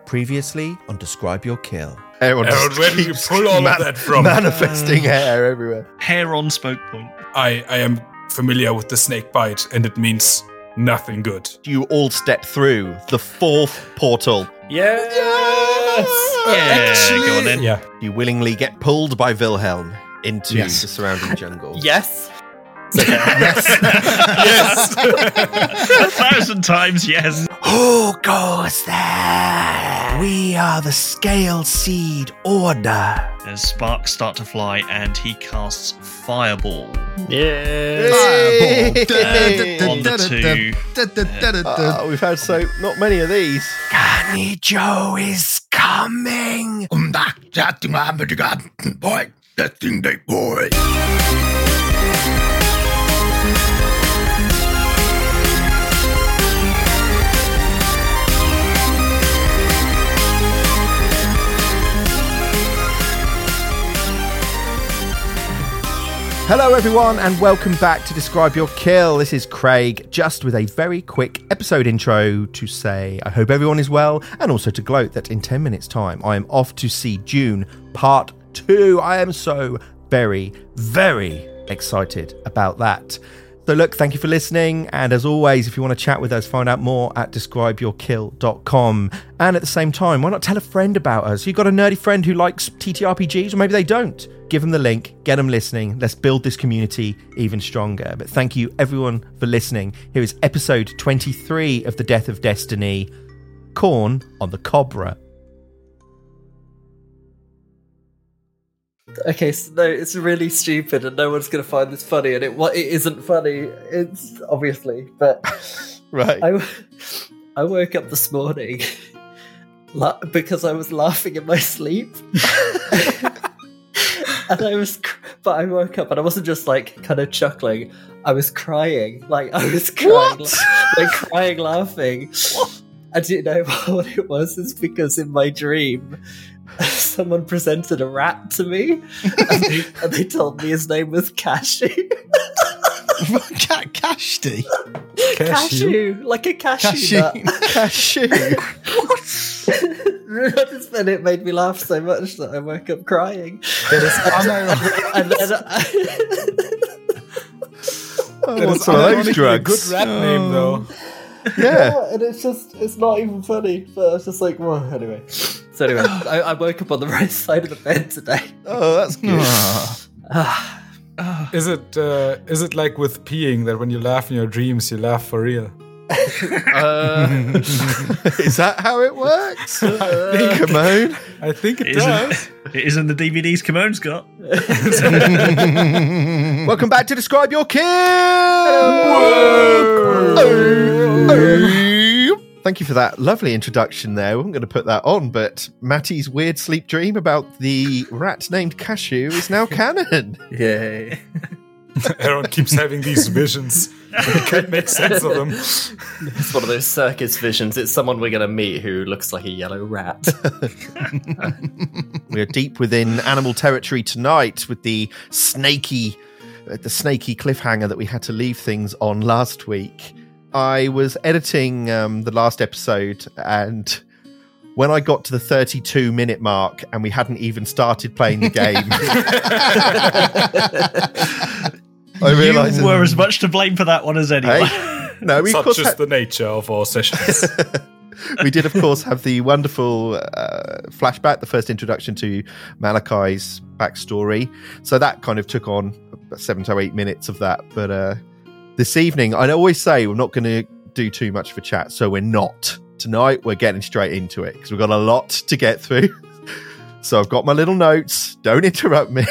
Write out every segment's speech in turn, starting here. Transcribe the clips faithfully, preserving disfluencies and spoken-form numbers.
Previously on Describe Your Kill. Aaron, Aaron where did you pull all man- of that from? Manifesting hair everywhere. Hair on spoke point. I, I am familiar with the snake bite, and it means nothing good. You all step through the fourth portal. Yes! Yeah, Actually, go on then. Yeah. You willingly get pulled by Wilhelm into Yes. the surrounding jungle. Yes. Yes. A thousand times yes. Who goes there? We are the Scale Seed Order. As sparks start to fly and he casts Fireball Yes. on the two. Ah, we've had so not many of these. Canny Joe is coming. Um, that, that thing, I'm the god, boy. That thing, they boy. Hello, everyone, and welcome back to Describe Your Kill. This is Craig, just with a very quick episode intro to say I hope everyone is well, and also to gloat that in ten minutes' time I am off to see Dune Part two. I am so very, very excited about that. So look, thank you for listening, and as always, if you want to chat with us, find out more at describe your kill dot com. And at the same time, why not tell a friend about us? You've got a nerdy friend who likes T T R P Gs, or maybe they don't. Give them the link, get them listening. Let's build this community even stronger. But thank you everyone for listening. Here is episode twenty-three of The Death of Destiny, Corn on the Cobra. Okay, so no, it's really stupid, and no one's going to find this funny, and it what it isn't funny. It's obviously, but Right. I, I woke up this morning la- because I was laughing in my sleep, and I was, cr- but I woke up and I wasn't just like kind of chuckling. I was crying, like I was crying, like, like crying, laughing. And do you know what it was? It's because in my dream, someone presented a rat to me, and they, and they told me his name was Cashew. Ca- Cashty. Cashew, like a cashew, Cashew. nut. Cashew. I just and it made me laugh so much that I woke up crying. That is And then I, Oh, what's some of those unironically a drugs? good rat name, though. Yeah. and it's just it's not even funny. But I was just like, well, anyway. So anyway, I, I woke up on the right side of the bed today. Oh, that's good. Is it uh, is it like with peeing that when you laugh in your dreams, you laugh for real? Uh, Is that how it works? Commode? I think it It does. isn't, it isn't the D V Ds Comone's got. Welcome back to Describe Your Kill! Thank you for that lovely introduction there. I wasn't going to put that on, but Matty's weird sleep dream about the rat named Cashew is now canon. yay. Aaron keeps having these visions. He can't make sense of them. It's one of those circus visions. It's someone we're going to meet who looks like a yellow rat. We are deep within animal territory tonight with the snaky, uh, the snaky cliffhanger that we had to leave things on last week. I was editing um, the last episode, and when I got to the thirty-two minute mark and we hadn't even started playing the game, I realised You were as much to blame for that one as anyone. Hey, no, we of Such course is had- the nature of our sessions. we did, of course, have the wonderful uh, flashback, the first introduction to Malachi's backstory. So that kind of took on seven to eight minutes of that. But uh, this evening, I always say we're not going to do too much for chat, so we're not. Tonight, we're getting straight into it because we've got a lot to get through. So I've got my little notes. Don't interrupt me.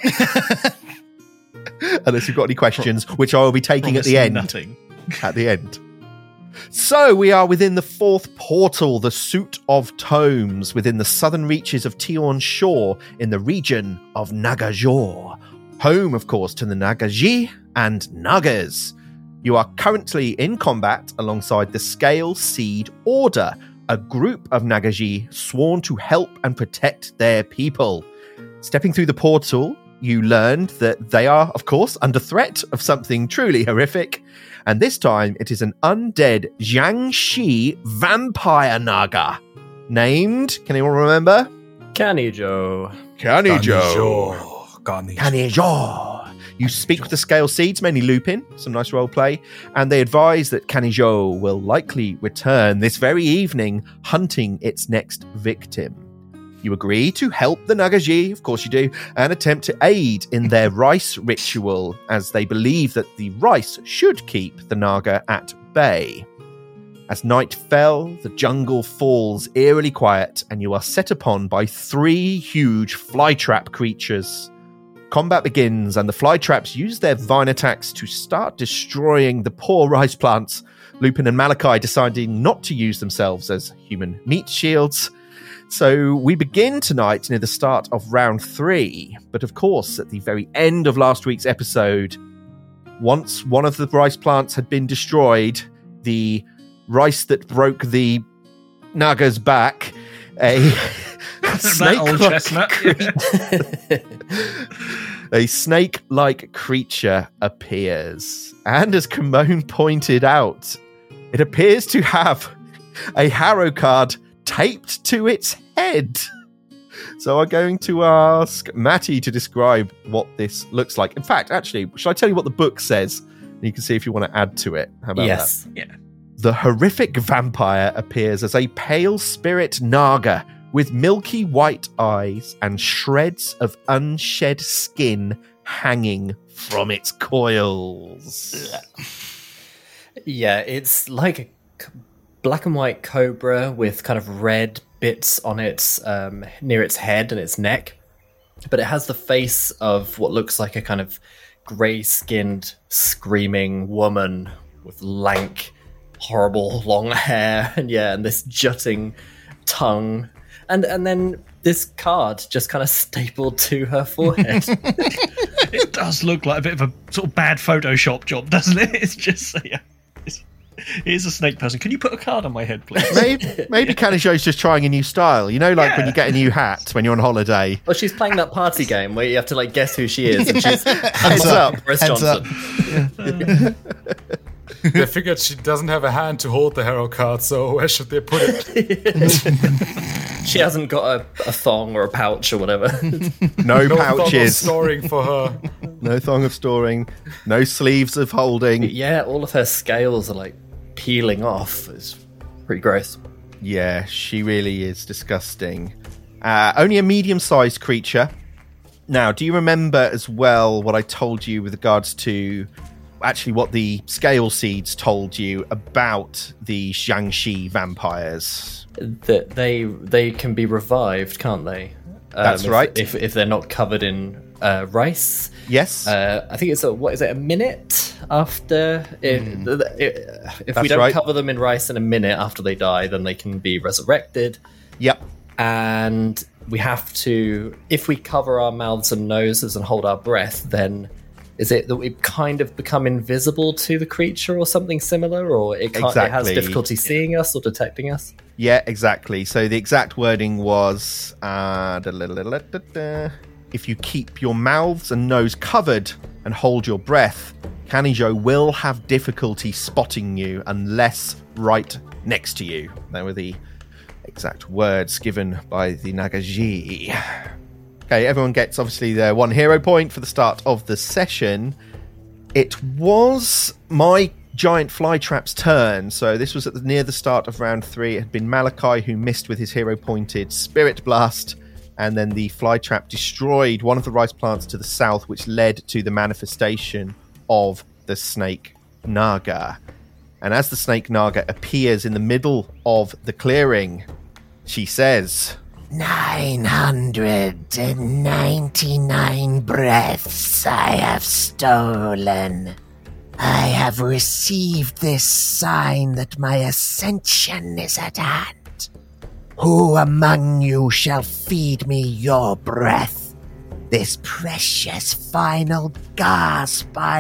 Unless you've got any questions, which I will be taking at the end. Nothing. At the end. So we are within the fourth portal, the Suit of Tomes, within the southern reaches of Tion Shore in the region of Nagajor. Home, of course, to the Nagaji and Nagas. You are currently in combat alongside the Scale Seed Order, a group of Nagaji sworn to help and protect their people. Stepping through the portal, you learned that they are, of course, under threat of something truly horrific, and this time it is an undead Jiangshi vampire naga. named, can anyone remember? Kanijo. Kanijo. Kanijo. Kanijo. You speak with the Scale Seeds, mainly Lupin, some nice role play, and they advise that Kanijo will likely return this very evening, hunting its next victim. You agree to help the Nagaji, of course you do, and attempt to aid in their rice ritual, as they believe that the rice should keep the Naga at bay. As night fell, the jungle falls eerily quiet, and you are set upon by three huge flytrap creatures. Combat begins, and the flytraps use their vine attacks to start destroying the poor rice plants, Lupin and Malachi deciding not to use themselves as human meat shields. So we begin tonight near the start of round three, but of course, at the very end of last week's episode, once one of the rice plants had been destroyed, the rice that broke the Naga's back, a snake old chestnut. a snake-like creature appears. And as Kimone pointed out, it appears to have a Harrow card taped to its head. So I'm going to ask Matty to describe what this looks like. In fact, actually, shall I tell you what the book says? You can see if you want to add to it. How about Yes. that? Yeah. The horrific vampire appears as a pale spirit Naga with milky white eyes and shreds of unshed skin hanging from its coils. Yeah, it's like a c- black and white cobra with kind of red bits on its um, near its head and its neck, but it has the face of what looks like a kind of grey-skinned, screaming woman with lank, horrible long hair, and yeah, and this jutting tongue, and and then this card just kind of stapled to her forehead. It does look like a bit of a sort of bad Photoshop job, doesn't it? It's just, yeah. It's, it is a snake person. Can you put a card on my head, please? Maybe, maybe Kanijo's just trying a new style. You know, like Yeah. when you get a new hat when you're on holiday. Well, she's playing that party game where you have to like guess who she is, and she's Heads up. Boris Heads up. Johnson. They figured she doesn't have a hand to hold the Harrow card, so where should they put it? She hasn't got a, a thong or a pouch or whatever. No, No thought of pouches, storing for her. no thong of storing, no sleeves of holding. Yeah, all of her scales are like peeling off. It's pretty gross. Yeah, she really is disgusting. Uh, only a medium-sized creature. Now, do you remember as well what I told you with regards to actually what the Scale Seeds told you about the Jiangxi vampires? That they they can be revived, can't they? Um, That's if- right. If if they're not covered in uh, rice. Yes. Uh, I think it's a what is it? A minute after if, if, if That's we don't right. cover them in rice in a minute after they die, then they can be resurrected. Yep. And we have to, if we cover our mouths and noses and hold our breath, then is it that we kind of become invisible to the creature or something similar, or it, can't, it has Exactly. difficulty seeing us or detecting us? Yeah, exactly. So the exact wording was, uh, da-la-la-la-da-da. If you keep your mouths and nose covered and hold your breath, Kanijo will have difficulty spotting you unless right next to you. They were the exact words given by the Nagaji. Okay, everyone gets obviously their one hero point for the start of the session. It was my giant flytrap's turn, so this was at the, near the start of round three. It had been Malachi who missed with his hero-pointed Spirit Blast, and then the flytrap destroyed one of the rice plants to the south, which led to the manifestation of the Snake Naga. And as the Snake Naga appears in the middle of the clearing, she says, Nine hundred and ninety-nine breaths I have stolen. I have received this sign that my ascension is at hand. Who among you shall feed me your breath? This precious final gasp I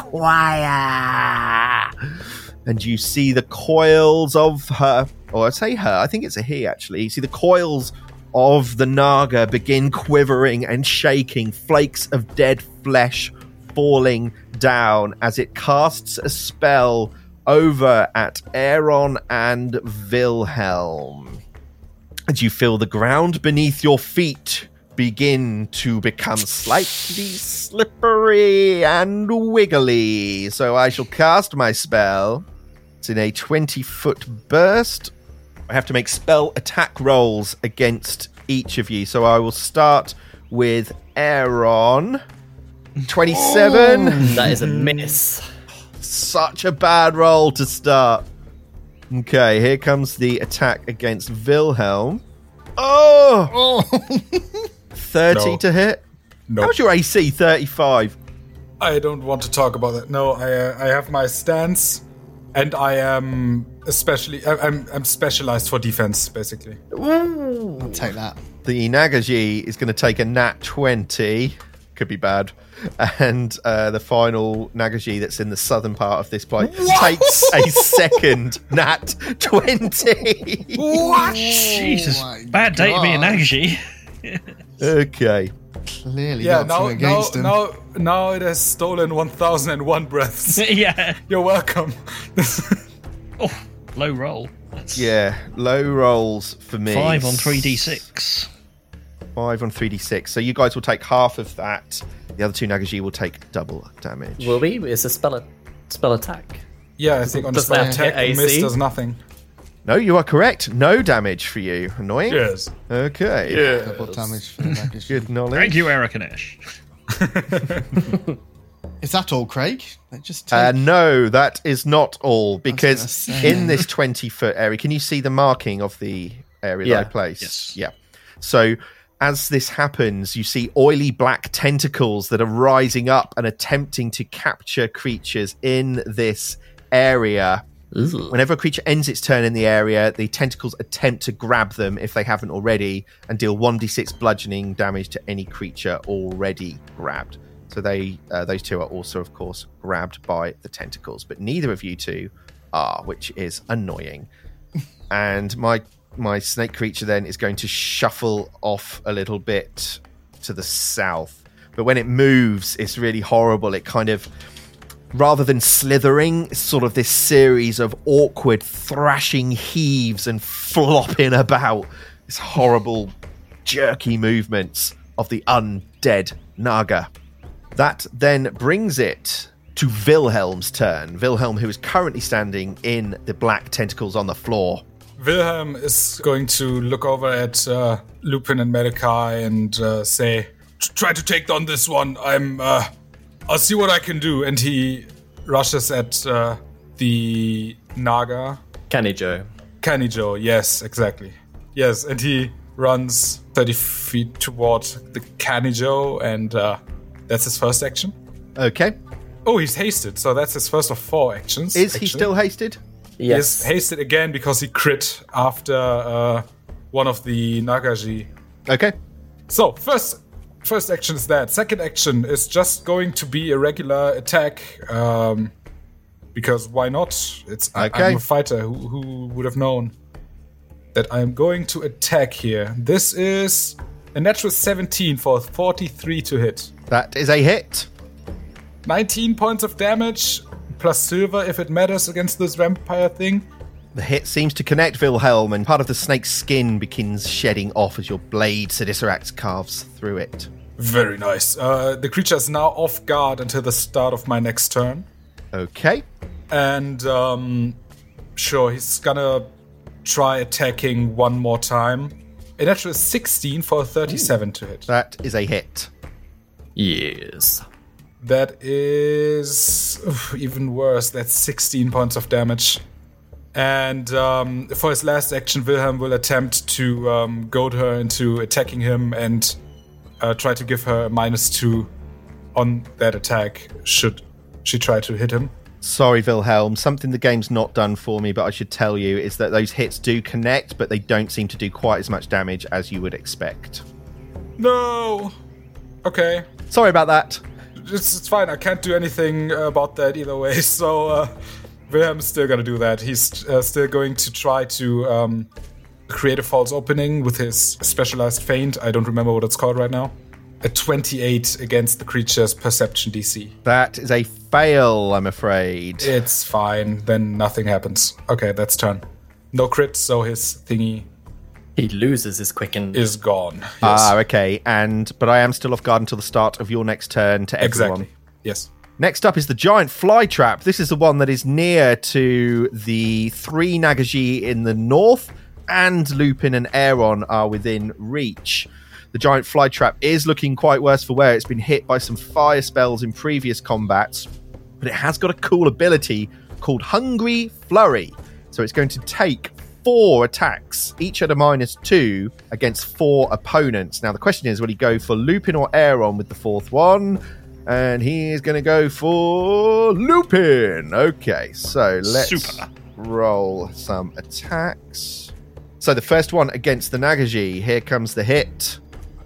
require. and you see the coils of her, or I say her, I think it's a he actually. You see the coils of the Naga begin quivering and shaking, flakes of dead flesh falling down as it casts a spell over at Aaron and Wilhelm. as you feel the ground beneath your feet begin to become slightly slippery and wiggly. So I shall cast my spell. It's in a twenty-foot burst. I have to make spell attack rolls against each of you. So I will start with Aaron. twenty-seven. That is a miss. Such a bad roll to start. Okay, here comes the attack against Wilhelm. Oh! thirty No. to hit. No. How's your A C? thirty-five. I don't want to talk about that. No, I uh, I have my stance, and I am especially I, I'm I'm specialized for defense, basically. I'll take that. The Nagaji is going to take a nat twenty. Could be bad. And uh, the final Nagaji that's in the southern part of this place takes a second nat twenty. What? Jesus, my bad day to be a God. Nagaji. Okay. Clearly Yeah, got now something now against him. now now it has stolen one thousand one breaths. Yeah. You're welcome. Oh, low roll. That's Yeah, low rolls for me. five on three d six. Five on three d six. So you guys will take half of that. The other two Nagaji will take double damage. Will we? It's a spell, spell attack. Yeah, I think on the Does spell that attack, hit the miss A C? does nothing. No, you are correct. No damage for you. Annoying. Yes. Okay. Double damage for the Nagaji. Good knowledge. Thank you, Arakanesh. Is that all, Craig? They just take... Uh, no, that is not all. Because gonna say. in this twenty-foot area, can you see the marking of the area Yeah. that I placed? Yes. Yeah. So as this happens, you see oily black tentacles that are rising up and attempting to capture creatures in this area. Ooh. Whenever a creature ends its turn in the area, the tentacles attempt to grab them if they haven't already and deal one d six bludgeoning damage to any creature already grabbed. So they, uh, those two are also, of course, grabbed by the tentacles, but neither of you two are, which is annoying. And my my snake creature then is going to shuffle off a little bit to the south. But when it moves, it's really horrible. It kind of, rather than slithering, it's sort of this series of awkward thrashing heaves and flopping about. This horrible, jerky movements of the undead Naga. That then brings it to Wilhelm's turn. Wilhelm, who is currently standing in the black tentacles on the floor. Wilhelm is going to look over at uh, Lupin and Malachi and uh, say, "Try to take down this one. I'm. Uh, I'll see what I can do." And he rushes at uh, the Naga. Canny Joe. Kanijo, yes, exactly. Yes, and he runs thirty feet toward the Kanijo, and uh, that's his first action. Okay. Oh, he's hasted, so that's his first of four actions. Is he actually. still hasted? Yes. He's hasted again because he crit after uh, one of the Nagaji. Okay. So, first first action is that. Second action is just going to be a regular attack. Um, because why not? It's I- Okay. I'm a fighter. Who, who would have known that I'm going to attack here? This is a natural seventeen for forty-three to hit. That is a hit. nineteen points of damage, plus silver if it matters against this vampire thing. The hit seems to connect Wilhelm, and part of the snake's skin begins shedding off as your blade, Sidiserax, carves through it. Very nice. Uh, the creature is now off guard until the start of my next turn. Okay. And, um, sure, he's gonna try attacking one more time. A natural sixteen for thirty-seven to hit. That is a hit. Yes. That is oof, even worse. That's sixteen points of damage. And um, for his last action, Wilhelm will attempt to um, goad her into attacking him and uh, try to give her a minus two on that attack, should she try to hit him. Sorry, Wilhelm. Something the game's not done for me, but I should tell you, is that those hits do connect, but they don't seem to do quite as much damage as you would expect. No! Okay. Sorry about that. It's, it's fine. I can't do anything about that either way. So uh, Wilhelm's still going to do that. He's uh, still going to try to um, create a false opening with his specialized feint. I don't remember what it's called right now. A twenty-eight against the creature's perception D C. That is a fail, I'm afraid. It's fine. Then nothing happens. Okay, that's turn. No crit, so his thingy He loses his quicken. is gone. Yes. Ah, okay. And but I am still off guard until the start of your next turn to everyone. exactly. Yes. Next up is the giant fly trap. This is the one that is near to the three Nagaji in the north, and Lupin and Aeron are within reach. The giant fly trap is looking quite worse for wear. It's been hit by some fire spells in previous combats, but it has got a cool ability called Hungry Flurry. So it's going to take four attacks, each at a minus two, against four opponents. Now the question is, will he go for Lupin or Aeron with the fourth one? And he is going to go for Lupin. Okay, so let's Super. roll some attacks. So the first one against the Nagaji. Here comes the hit.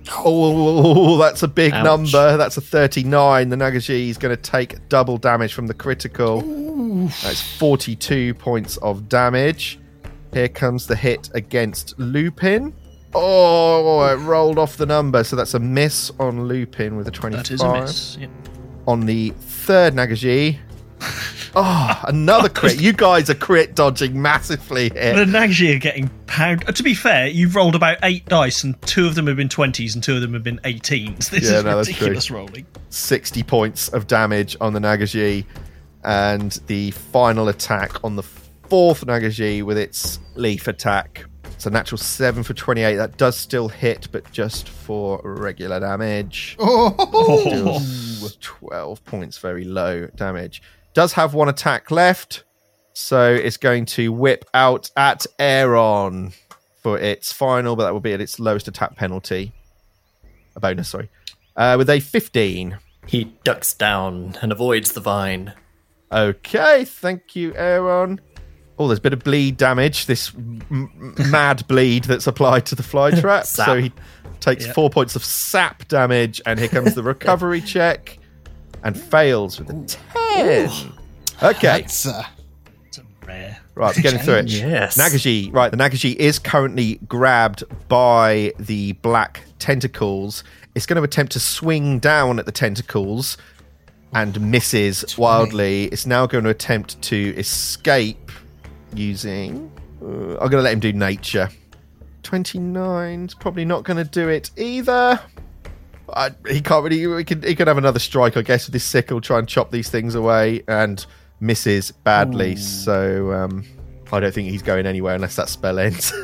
Oh, that's a big Ouch. number. That's a thirty-nine. The Nagaji is going to take double damage from the critical. That's forty-two points of damage. Here comes the hit against Lupin. Oh, it rolled off the number. So that's a miss on Lupin with a twenty-five. That is a miss. Yep. On the third Nagaji. Oh, another crit. You guys are crit dodging massively here. The Nagaji are getting pounded. To be fair, you've rolled about eight dice, and two of them have been twenties, and two of them have been eighteens. This Yeah, is no, that's ridiculous rolling. sixty points of damage on the Nagaji. And the final attack on the fourth Nagaji with its leaf attack. It's a natural seven for twenty-eight. That does still hit, but just for regular damage. Oh, Still twelve points, very low damage. Does have one attack left, so it's going to whip out at Aeron for its final, but that will be at its lowest attack penalty. A bonus, sorry. Uh, with a fifteen. He ducks down and avoids the vine. Okay, thank you, Aeron. Oh, there's a bit of bleed damage. This m- mad bleed that's applied to the fly trap. Sap. So he takes Yep. four points of sap damage, and here comes the recovery check, and fails with a ten. Okay, that's uh, It's a rare. right, getting through it. Yes. Nagaji, right, the Nagaji is currently grabbed by the black tentacles. It's going to attempt to swing down at the tentacles and misses wildly. It's now going to attempt to escape using... Uh, I'm going to let him do nature. twenty-nine's probably not going to do it either. I, he can't really... He could, he could have another strike, I guess, with his sickle, try and chop these things away, and misses badly. So um, I don't think he's going anywhere unless that spell ends.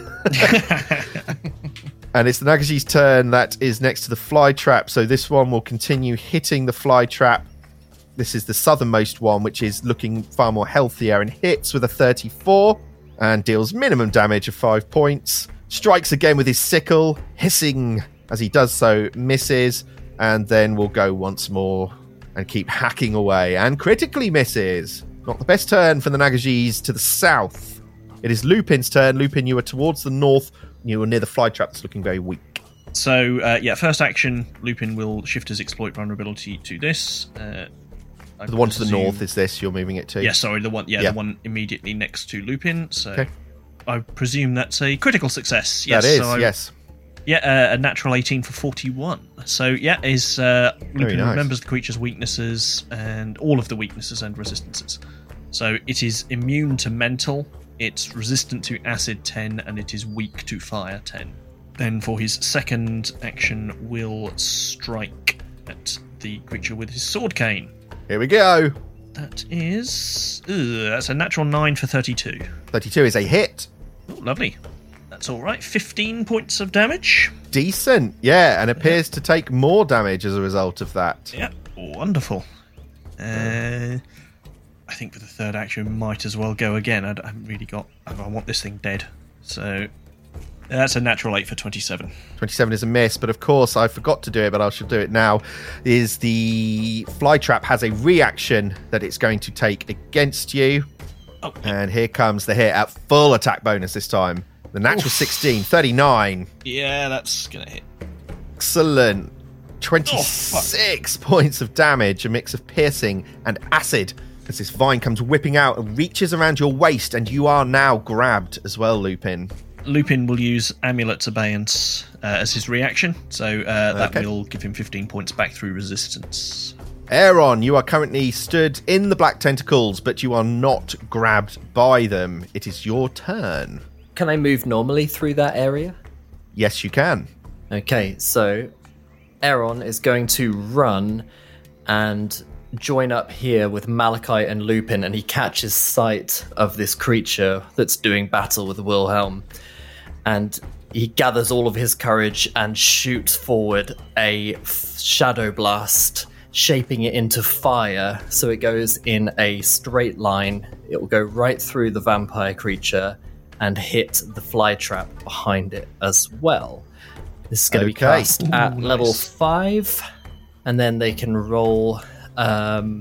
And it's the Nagaji's turn that is next to the fly trap. So this one will continue hitting the fly trap. This is the southernmost one, which is looking far more healthier, and hits with a thirty-four and deals minimum damage of five points. Strikes again with his sickle, hissing as he does so, misses, and then will go once more and keep hacking away, and critically misses. Not the best turn for the Nagajis to the south. It is Lupin's turn. Lupin, you are towards the north. You are near the fly trap that's looking very weak. So, uh, yeah, first action, Lupin will shift his exploit vulnerability to this. Uh, I The one to the presume- north is this you're moving it to? Yeah, sorry, the one. Yeah, Yeah. the one immediately next to Lupin. So, Okay. I presume that's a critical success. Yes, That is, so I- yes. Yeah, uh, a natural eighteen for forty-one. So, yeah, is uh, Very Lupin nice. remembers the creature's weaknesses and all of the weaknesses and resistances. So, it is immune to mental, it's resistant to acid ten, and it is weak to fire ten. Then, for his second action, will strike at the creature with his sword cane. Here we go. That is. Ugh, that's a natural nine for thirty-two. thirty-two is a hit. Oh, lovely. That's all right. fifteen points of damage. Decent. Yeah, and appears to take more damage as a result of that. Yeah, wonderful. Uh, I think for the third action, might as well go again. I, d- I haven't really got. I want this thing dead. So that's a natural eight for twenty-seven. twenty-seven is a miss, but of course I forgot to do it, but I shall do it now. Is the fly trap has a reaction that it's going to take against you. Oh, And here comes the hit at full attack bonus this time. The natural sixteen, thirty-nine. yeah, that's gonna hit. Excellent. twenty-six points of damage, a mix of piercing and acid, as this vine comes whipping out and reaches around your waist, and you are now grabbed as well, Lupin. Lupin will use Amulet's Abeyance uh, as his reaction, so uh, that Okay. will give him fifteen points back through resistance. Aeron, you are currently stood in the black tentacles, but you are not grabbed by them. It is your turn. Can I move normally through that area? Yes, you can. Okay, so Aaron is going to run and join up here with Malachi and Lupin, and he catches sight of this creature that's doing battle with Wilhelm. And he gathers all of his courage and shoots forward a f- shadow blast, shaping it into fire so it goes in a straight line. It will go right through the vampire creature and hit the fly trap behind it as well. This is going to be Okay. cast at Ooh, level nice. five, and then they can roll. Um,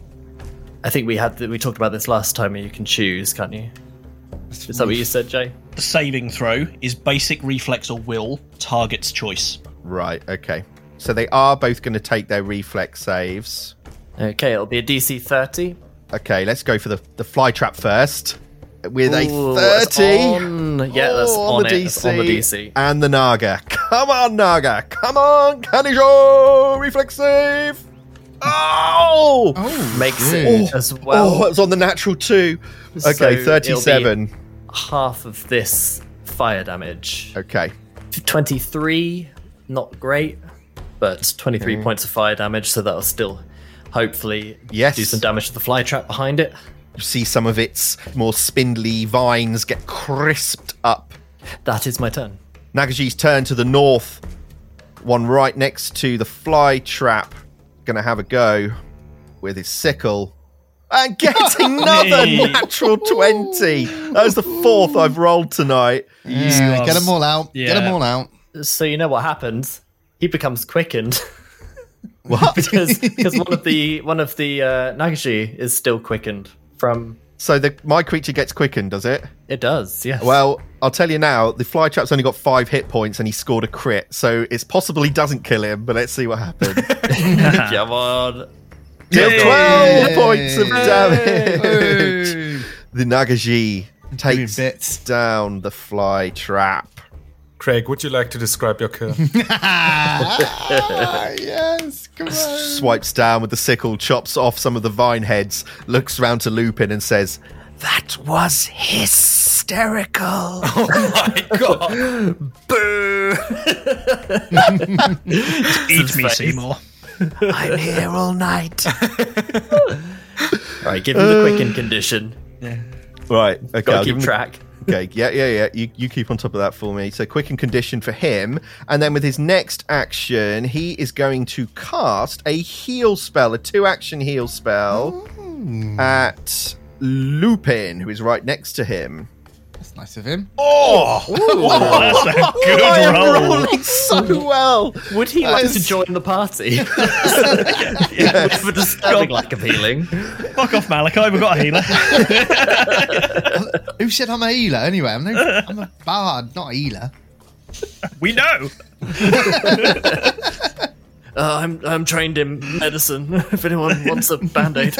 I think we had the, we talked about this last time. And you can choose, can't you? Is that what you said, Jay? The saving throw is basic reflex or will, target's choice. Right, okay. So they are both going to take their reflex saves. Okay, it'll be a D C thirty. Okay, let's go for the, the fly trap first. With Ooh, a that's thirty. on- Yeah, that's Oh, on, the it. D C. That's on the D C. And the Naga. Come on, Naga. Come on, Canijo. Reflex save. Oh! Oh, Makes good. it as well. Oh, it's on the natural two. So Okay, it'll thirty-seven. be half of this fire damage. Okay. twenty-three, not great, but twenty-three points of fire damage, so that'll still hopefully Yes. do some damage to the fly trap behind it. You see some of its more spindly vines get crisped up. That is my turn. Nagaji's turn to the north. One right next to the fly trap. Gonna have a go with his sickle. And getting another Hey. natural twenty. That was the fourth I've rolled tonight. Yeah, are- get them all out. Get Yeah. them all out. So you know what happens? He becomes quickened. What? because because one of the one of the uh, Nagashi is still quickened from. So the, my creature gets quickened, does it? It does, yes. Well, I'll tell you now, the fly trap's only got five hit points and he scored a crit. So it's possible he doesn't kill him, but let's see what happens. come on. Deal Yay. twelve points of damage. Hey. The Nagaji Doing takes bits. down the fly trap. Craig, would you like to describe your kill? Ah, yes, come on. Swipes down with the sickle, chops off some of the vine heads, looks round to Lupin and says, That was hysterical. My God. Eat me, face. Seymour. I'm here all night. Right, give him the quicken condition. right, okay, I'll Gotta give keep him the- track. Okay, yeah, yeah, yeah. You, you keep on top of that for me. So quick and condition for him. And then with his next action, he is going to cast a heal spell, a two action heal spell at Lupin, who is right next to him. That's nice of him. Oh! That's a good I am roll. rolling so well. Would he like to join the party? For disturbing lack of healing. Fuck off, Malachi. We've got a healer. Who said I'm a healer anyway? I'm, no, I'm a bard, not a healer. We know. Uh, I'm I'm trained in medicine. If anyone wants a band-aid.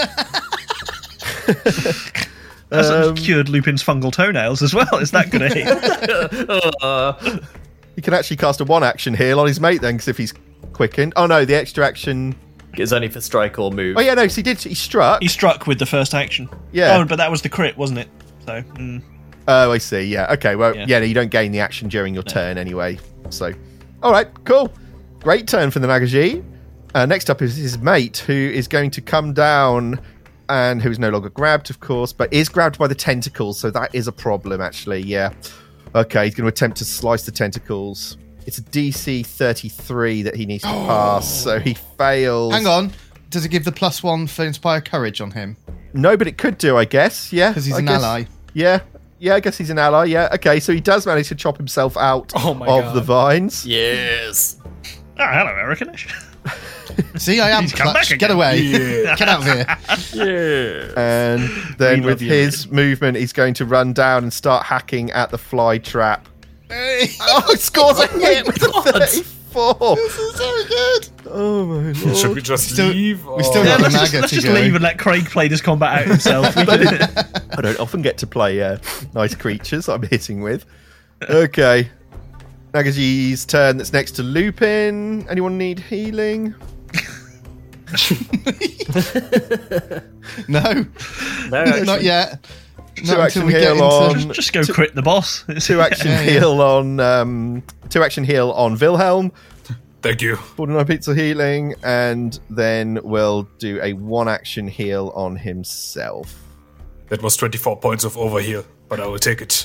That's Um, cured Lupin's fungal toenails as well. Is that going to heal? uh, He can actually cast a one action heal on his mate then, because if he's quickened. Oh no, the extra action. it's only for strike or move. Oh yeah, no, so he did. He struck. He struck with the first action. Yeah. Oh, but that was the crit, wasn't it? So, mm. Oh, I see. Yeah. Okay. Well, yeah. Yeah. you don't gain the action during your turn anyway. So, all right, cool. Great turn for the Nagaji. Uh, next up is his mate, who is going to come down and who is no longer grabbed, of course, but is grabbed by the tentacles. So that is a problem, actually. Yeah. Okay. He's going to attempt to slice the tentacles. It's a D C thirty-three that he needs to pass. So he fails. Hang on. Does it give the plus one for Inspire Courage on him? No, but it could do, I guess. Yeah. Because he's I an guess. ally. Yeah. Yeah, I guess he's an ally. Yeah. Okay. So he does manage to chop himself out Oh my of God. the vines. Yes. Oh, hello, Ericanish. See, I am He's come clutch. back Get again. away. Get out of here. Yeah. And then We with love you, his movement, he's going to run down and start hacking at the fly trap. Oh, it scores a hit with a thirty-four. This is so good. Oh my Should lord. we just Still- leave? we still or- got the let's just, Naga let's to just go. leave and let Craig play this combat out himself. We can- I don't often get to play uh, nice creatures I'm hitting with. Okay. Nagaji's turn that's next to Lupin. Anyone need healing? No, No, not yet. two Not action until we get heal into- on. Just go crit the boss. Two action Yeah, yeah. heal on. Um, two action heal on Wilhelm. Thank you. forty-nine pizza healing, and then we'll do a one action heal on himself. That was twenty-four points of overheal, but I will take it.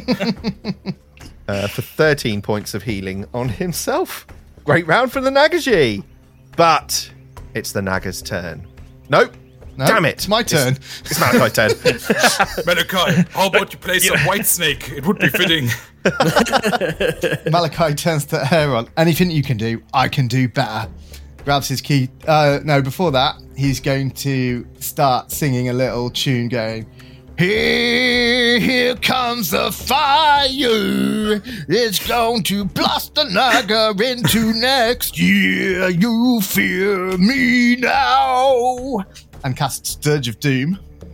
Uh, for thirteen points of healing on himself. Great round for the Nagaji. But it's the Naga's turn. Nope. No, Damn it. It's my turn. It's Malachi's turn. Malachi, how about you play some White Snake? It would be fitting. Malachi turns to Heron. Anything you can do, I can do better. Grabs his key. Uh, no, before that, he's going to start singing a little tune going, here, here comes the fire. It's going to blast the Naga into next year. You fear me now. And casts Dirge of Doom.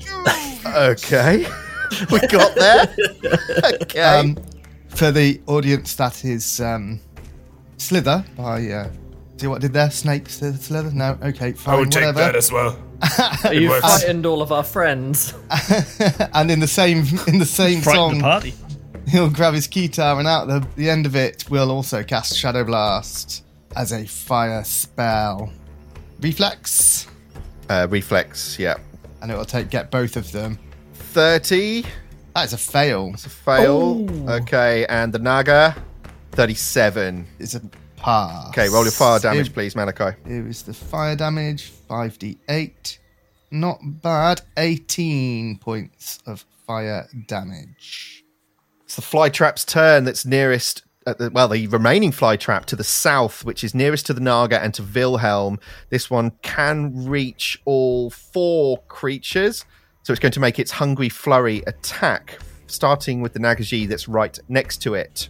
Okay. We got there. Okay. Um, for the audience, that is um, Slither by. Uh, see what I did there? Snake, Slither, Slither? No, okay, fine, I would take whatever. that as well. Are you works. frightened all of our friends? And in the same in the same Frighten the song, party. he'll grab his guitar and out the, the end of it, we'll also cast Shadow Blast as a fire spell. Reflex, Uh, reflex, yeah. and it will take get both of them. thirty. That is a fail. It's a fail. Okay, and the Naga, thirty-seven. It's a pass. Okay, roll your fire damage, Here- please, Malachi. Here is the fire damage, five d eight. Not bad, eighteen points of fire damage. It's the fly trap's turn that's nearest, at the, well, the remaining fly trap to the south, which is nearest to the Naga and to Wilhelm. This one can reach all four creatures, so it's going to make its Hungry Flurry attack, starting with the Nagaji that's right next to it.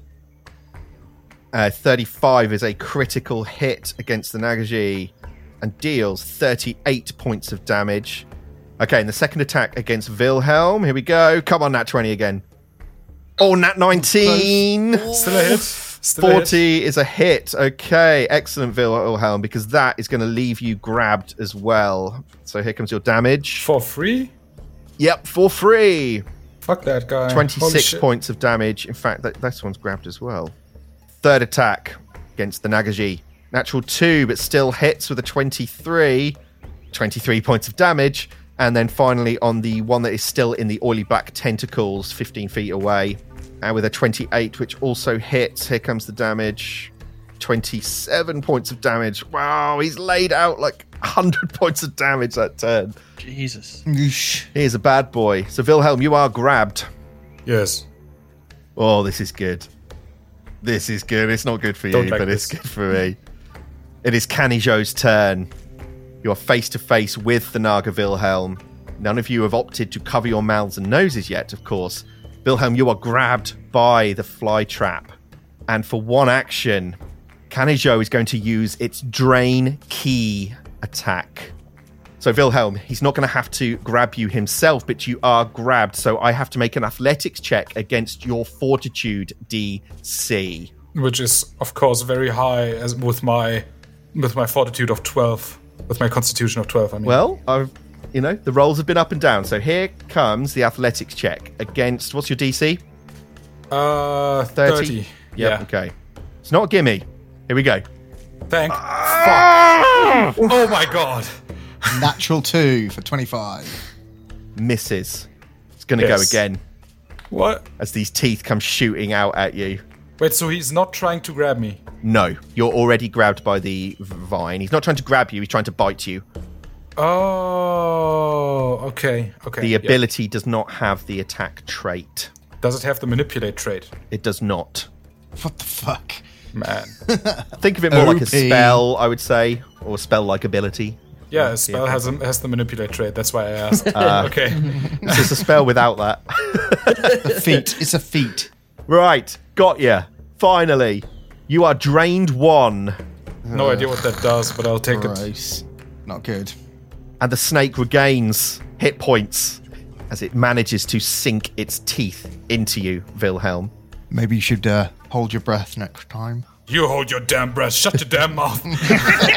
Uh, thirty-five is a critical hit against the Nagaji and deals thirty-eight points of damage. Okay, and the second attack against Wilhelm. Here we go. Come on, Nat twenty again. Oh, Nat nineteen. Still a hit. Still a hit. forty is a hit. Okay, excellent, Wilhelm, because that is going to leave you grabbed as well. So here comes your damage. For free? Yep, for free. Fuck that guy. Holy twenty-six shit. points of damage. In fact, that, this one's grabbed as well. Third attack against the Nagaji. Natural two, but still hits with a twenty-three. twenty-three points of damage. And then finally on the one that is still in the oily black tentacles, fifteen feet away. And with a twenty-eight, which also hits. Here comes the damage. twenty-seven points of damage. Wow, he's laid out like one hundred points of damage that turn. Jesus. Yeesh. He is a bad boy. So Wilhelm, you are grabbed. Yes. Oh, this is good. This is good. It's not good for you, Don't like but it's this. good for me. It is Canijo's turn. You are face to face with the Naga Wilhelm. None of you have opted to cover your mouths and noses yet, of course. Wilhelm, you are grabbed by the fly trap. And for one action, Canijo is going to use its Drain Key attack. So Wilhelm, he's not going to have to grab you himself, but you are grabbed. So I have to make an athletics check against your Fortitude D C. Which is, of course, very high as with my with my fortitude of twelve. With my constitution of twelve, I mean. Well, I've, you know, the rolls have been up and down. So here comes the athletics check against, what's your D C? Uh, thirty? thirty. Yep, Yeah. okay. It's not a gimme. Here we go. Thank fuck. Oh my god. Natural two for twenty-five. Misses. It's going to Yes. go again What? as these teeth come shooting out at you. Wait, so he's not trying to grab me? No, you're already grabbed by the vine. He's not trying to grab you, he's trying to bite you. Oh, okay, okay. The yeah. ability does not have the attack trait. Does it have the manipulate trait? It does not. What the fuck? Man. Think of it more like a O P. spell, I would say, or spell-like ability. Yeah, a spell has a, has the manipulate trait. That's why I asked. Uh, okay. So it's a spell without that. A feat. It's a feat. Right, got ya. Finally, you are drained one, No idea what that does, but I'll take it. Gross. Not good. and the snake regains hit points as it manages to sink its teeth into you, Wilhelm. Maybe you should uh, hold your breath next time. You hold your damn breath. Shut your damn mouth.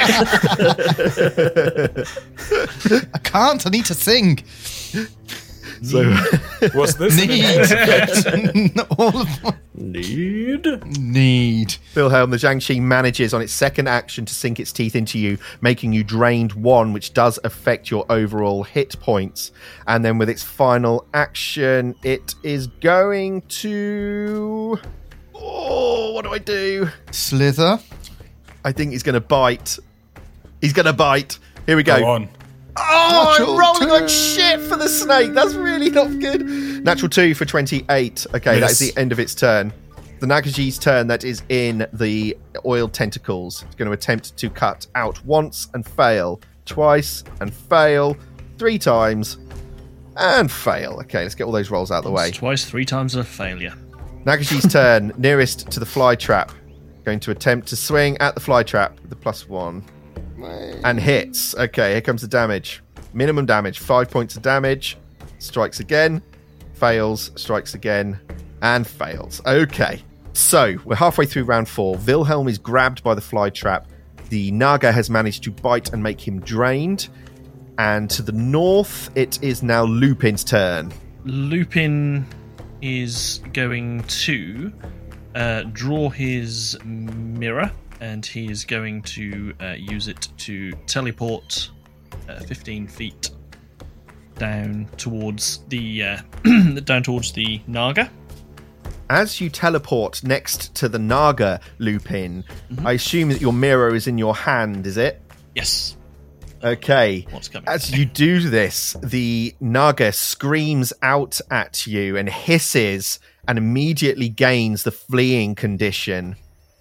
I can't. I need to sing. So Was this an enhanced effect? All of my Need. need. Wilhelm, the Jiangshi manages on its second action to sink its teeth into you, making you drained one, which does affect your overall hit points. And then with its final action, it is going to... Oh, what do I do? Slither. I think he's going to bite. He's going to bite. Here we go. Go on. Oh, Natural I'm rolling two. like shit for the snake. That's really not good. Natural two for twenty-eight. Okay, that is Yes. the end of its turn. The Nagaji's turn that is in the oiled tentacles. It's going to attempt to cut out once and fail. Twice and fail. Three times and fail. Okay, let's get all those rolls out of the way. It's twice, three times a failure. Nagaji's turn, nearest to the fly trap. Going to attempt to swing at the fly trap with the plus one. And hits. Okay, here comes the damage. Minimum damage, five points of damage. Strikes again, fails, strikes again, and fails. Okay, so we're halfway through round four. Wilhelm is grabbed by the fly trap. The Naga has managed to bite and make him drained. And to the north, it is now Lupin's turn. Lupin is going to uh, draw his mirror, and he is going to uh, use it to teleport uh, fifteen feet down towards the uh, down towards the Naga. As you teleport next to the Naga, Lupin, Mm-hmm. I assume that your mirror is in your hand, is it? Yes. Okay. What's coming? As you do this, the Naga screams out at you and hisses and immediately gains the fleeing condition.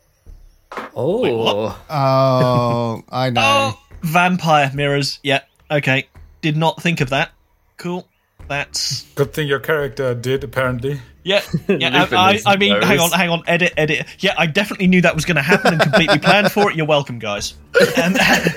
Oh. Wait, what? Oh, I know. Oh, vampire mirrors. Yeah. Okay. Did not think of that. Cool. That's Good thing your character did, apparently. yeah. Yeah. Lupin I, I, is I mean, hang on, those. hang on. Edit, edit. Yeah, I definitely knew that was going to happen and completely planned for it. You're welcome, guys. Um,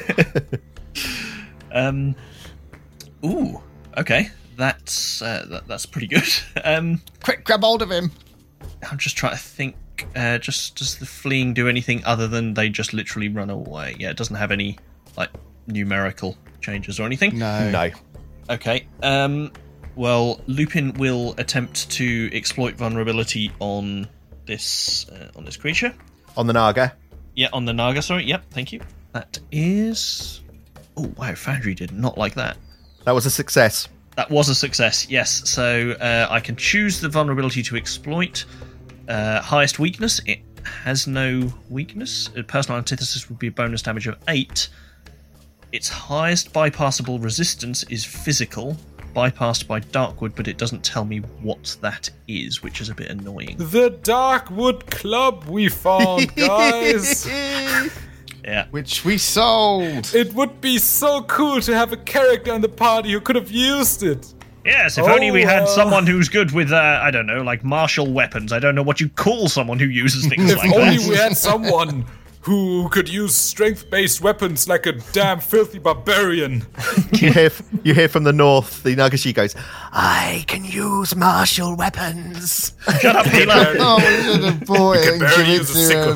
um. Ooh. Okay. That's uh, that, that's pretty good. Um. Quick, grab hold of him. I'm just trying to think. Uh, just does the fleeing do anything other than they just literally run away? Yeah, it doesn't have any like numerical changes or anything. No. No. Okay. Um. Well, Lupin will attempt to exploit vulnerability on this uh, on this creature. On the Naga. Yeah, on the Naga. Sorry. Yep. Thank you. That is. Oh wow! Foundry did not like that. That was a success. That was a success. Yes. So uh, I can choose the vulnerability to exploit. Uh, highest weakness. It has no weakness. A personal antithesis would be a bonus damage of eight. Its highest bypassable resistance is physical, bypassed by Darkwood, but it doesn't tell me what that is, which is a bit annoying. The Darkwood Club we found, guys. Yeah. Which we sold. It would be so cool to have a character in the party who could have used it. Yes, if Oh, only we had uh, someone who's good with, uh, I don't know, like martial weapons. I don't know what you call someone who uses things If like only that. we had someone who could use strength-based weapons like a damn filthy barbarian. You hear, you hear from the north, the Nagashi goes, I can use martial weapons. Shut up, Hila. Oh, what a boy. You can barely use a sickle.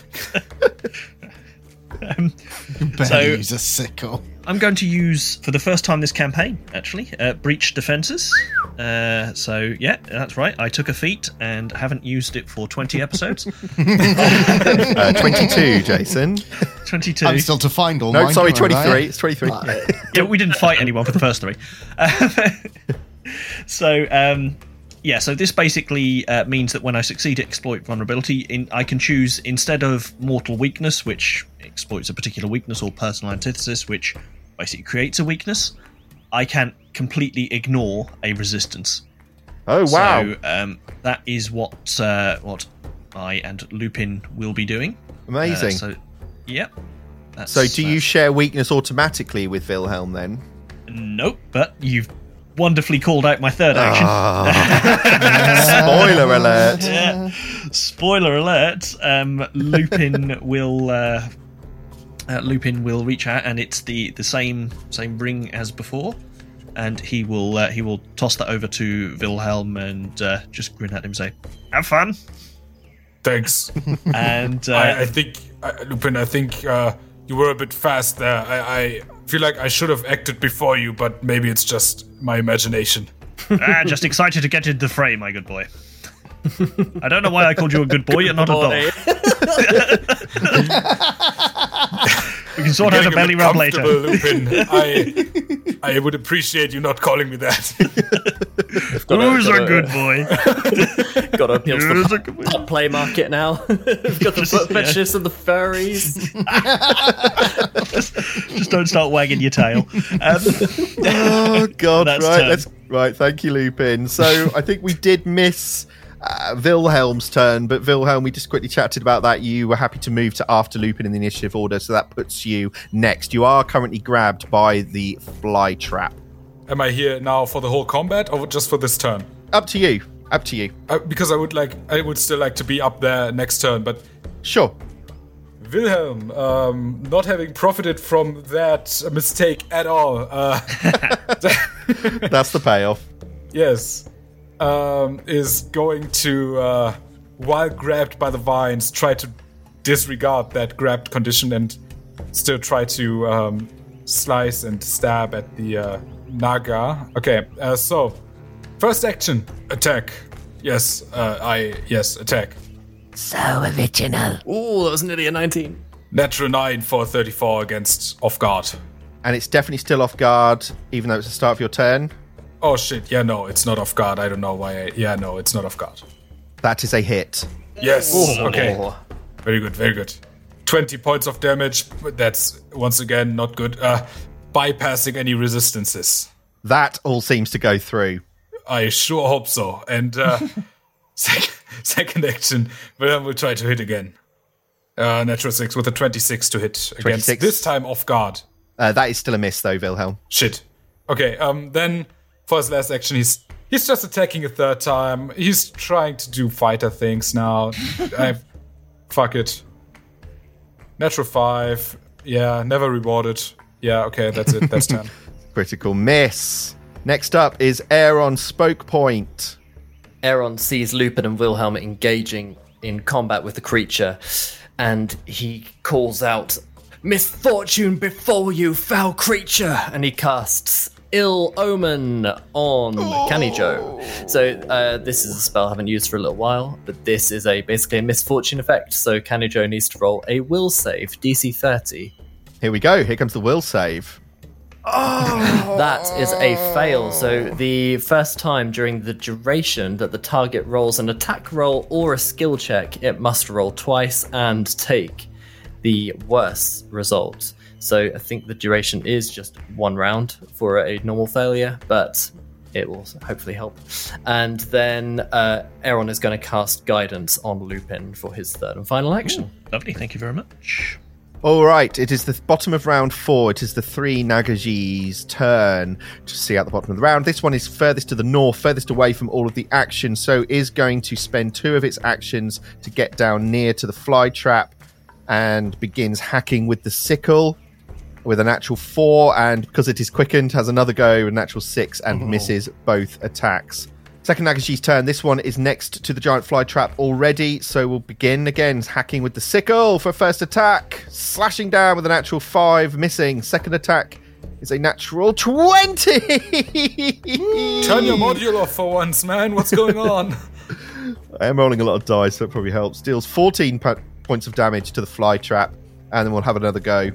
Barely So- use a sickle. I'm going to use, for the first time this campaign, actually, uh, breach defenses. Uh, so, yeah, that's right. I took a feat and haven't used it for twenty episodes. uh, twenty-two, Jason. twenty-two. I'm still to find all No, mine. sorry, don't worry, twenty-three. right? It's twenty-three. Yeah, we didn't fight anyone for the first three. Uh, so, um, yeah, so this basically uh, means that when I succeed at exploit vulnerability, in, I can choose, instead of mortal weakness, which exploits a particular weakness, or personal antithesis, which basically creates a weakness, I can completely ignore a resistance. Oh, wow. So um, that is what uh, what I and Lupin will be doing. Amazing. Uh, so, yep. That's, So do you that's- share weakness automatically with Wilhelm then? Nope, but you've wonderfully called out my third action. Spoiler alert. Yeah. Spoiler alert. Um, Lupin will uh, uh, Lupin will reach out, and it's the, the same same ring as before, and he will uh, he will toss that over to Wilhelm and uh, just grin at him and say, "Have fun." Thanks. And uh, I, I think, uh, Lupin, I think uh, you were a bit fast there. I, I feel like I should have acted before you, but maybe it's just my imagination. Ah, just excited to get into the fray, my good boy. I don't know why I called you a good boy. You're not a dog. We can sort out a belly rub later. Lupin. I, I would appreciate you not calling me that. Who's a good boy? Got to appeal to Who's a the good boy? pet play market now. We've got the foot fetishists and the furries. just, just don't start wagging your tail. Um, Oh God! That's right, turn. let's right. Thank you, Lupin. So I think we did miss uh, Wilhelm's turn, but Wilhelm, we just quickly chatted about that. You were happy to move to after Lupin in the initiative order, so that puts you next. You are currently grabbed by the fly trap. Am I here now for the whole combat or just for this turn? Up to you. Up to you. Uh, because I would like, I would still like to be up there next turn, but Sure. Wilhelm, um, not having profited from that mistake at all. Uh, That's the payoff. yes, um, is going to, uh, while grabbed by the vines, try to disregard that grabbed condition and still try to um, slice and stab at the uh, Naga. Okay, uh, so first action, attack. Yes, uh, I yes attack. So original. Ooh, that was nearly a nineteen. Natural nine for thirty-four against off guard. And it's definitely still off guard, even though it's the start of your turn. Oh shit! Yeah, no, it's not off guard. I don't know why. I, yeah, no, it's not off guard. That is a hit. Yes. Oh. Okay. Very good. Very good. Twenty points of damage. But that's once again not good. Uh, bypassing any resistances. That all seems to go through. I sure hope so. And uh, sec- second action, Wilhelm will try to hit again. Uh, natural six with a twenty-six to hit against. twenty-six. This time off guard. Uh, that is still a miss, though, Wilhelm. Shit. Okay, um, then for his last action, he's he's just attacking a third time. He's trying to do fighter things now. I, fuck it. Natural five. Yeah, never rewarded. Yeah, okay, that's it. That's ten. Critical miss. Next up is Aaron Spoke Point. Aaron sees Lupin and Wilhelm engaging in combat with the creature, and he calls out, "Misfortune befall you, foul creature!" And he casts Ill Omen on Kanijo. So uh, this is a spell I haven't used for a little while, but this is a basically a misfortune effect, so Kanijo needs to roll a will save, D C thirty. Here we go. Here comes the will save. That is a fail. So the first time during the duration that the target rolls an attack roll or a skill check, it must roll twice and take the worst result. So I think the duration is just one round for a normal failure, but it will hopefully help. And then uh, Aaron is going to cast Guidance on Lupin for his third and final action. Lovely, thank you very much. All right, it is the bottom of round four. It is the three Nagaji's turn to see out the bottom of the round. This one is furthest to the north, furthest away from all of the action, so is going to spend two of its actions to get down near to the fly trap and begins hacking with the sickle with a natural four, and because it is quickened, has another go, a natural six, and misses both attacks. Second Nagaji's turn. This one is next to the giant fly trap already, so we'll begin again hacking with the sickle for first attack. Slashing down with a natural five, missing. Second attack is a natural twenty. Turn your module off for once, man. What's going on? I am rolling a lot of dice, so it probably helps. Deals fourteen po- points of damage to the fly trap, and then we'll have another go.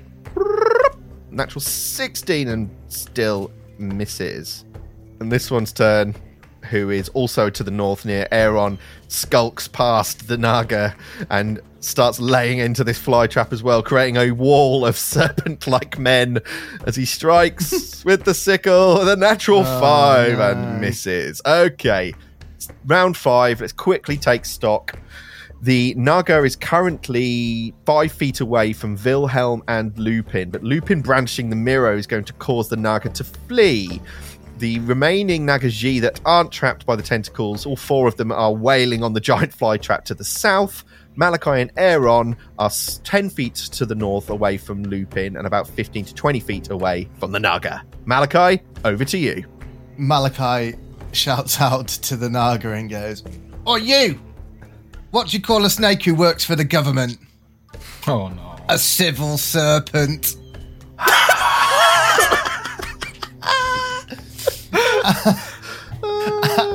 Natural sixteen and still misses. And this one's turn, who is also to the north near Aaron, skulks past the Naga and starts laying into this fly trap as well, creating a wall of serpent-like men as he strikes with the sickle, the natural Oh, five, no. and misses. Okay, round five. Let's quickly take stock. The Naga is currently five feet away from Wilhelm and Lupin, but Lupin brandishing the mirror is going to cause the Naga to flee. The remaining Nagaji that aren't trapped by the tentacles, all four of them are wailing on the giant fly trap to the south. Malachi and Aaron are s- ten feet to the north away from Lupin and about fifteen to twenty feet away from the Naga. Malachi, over to you. Malachi shouts out to the Naga and goes, "Oh, you! What do you call a snake who works for the government? Oh no. A civil serpent."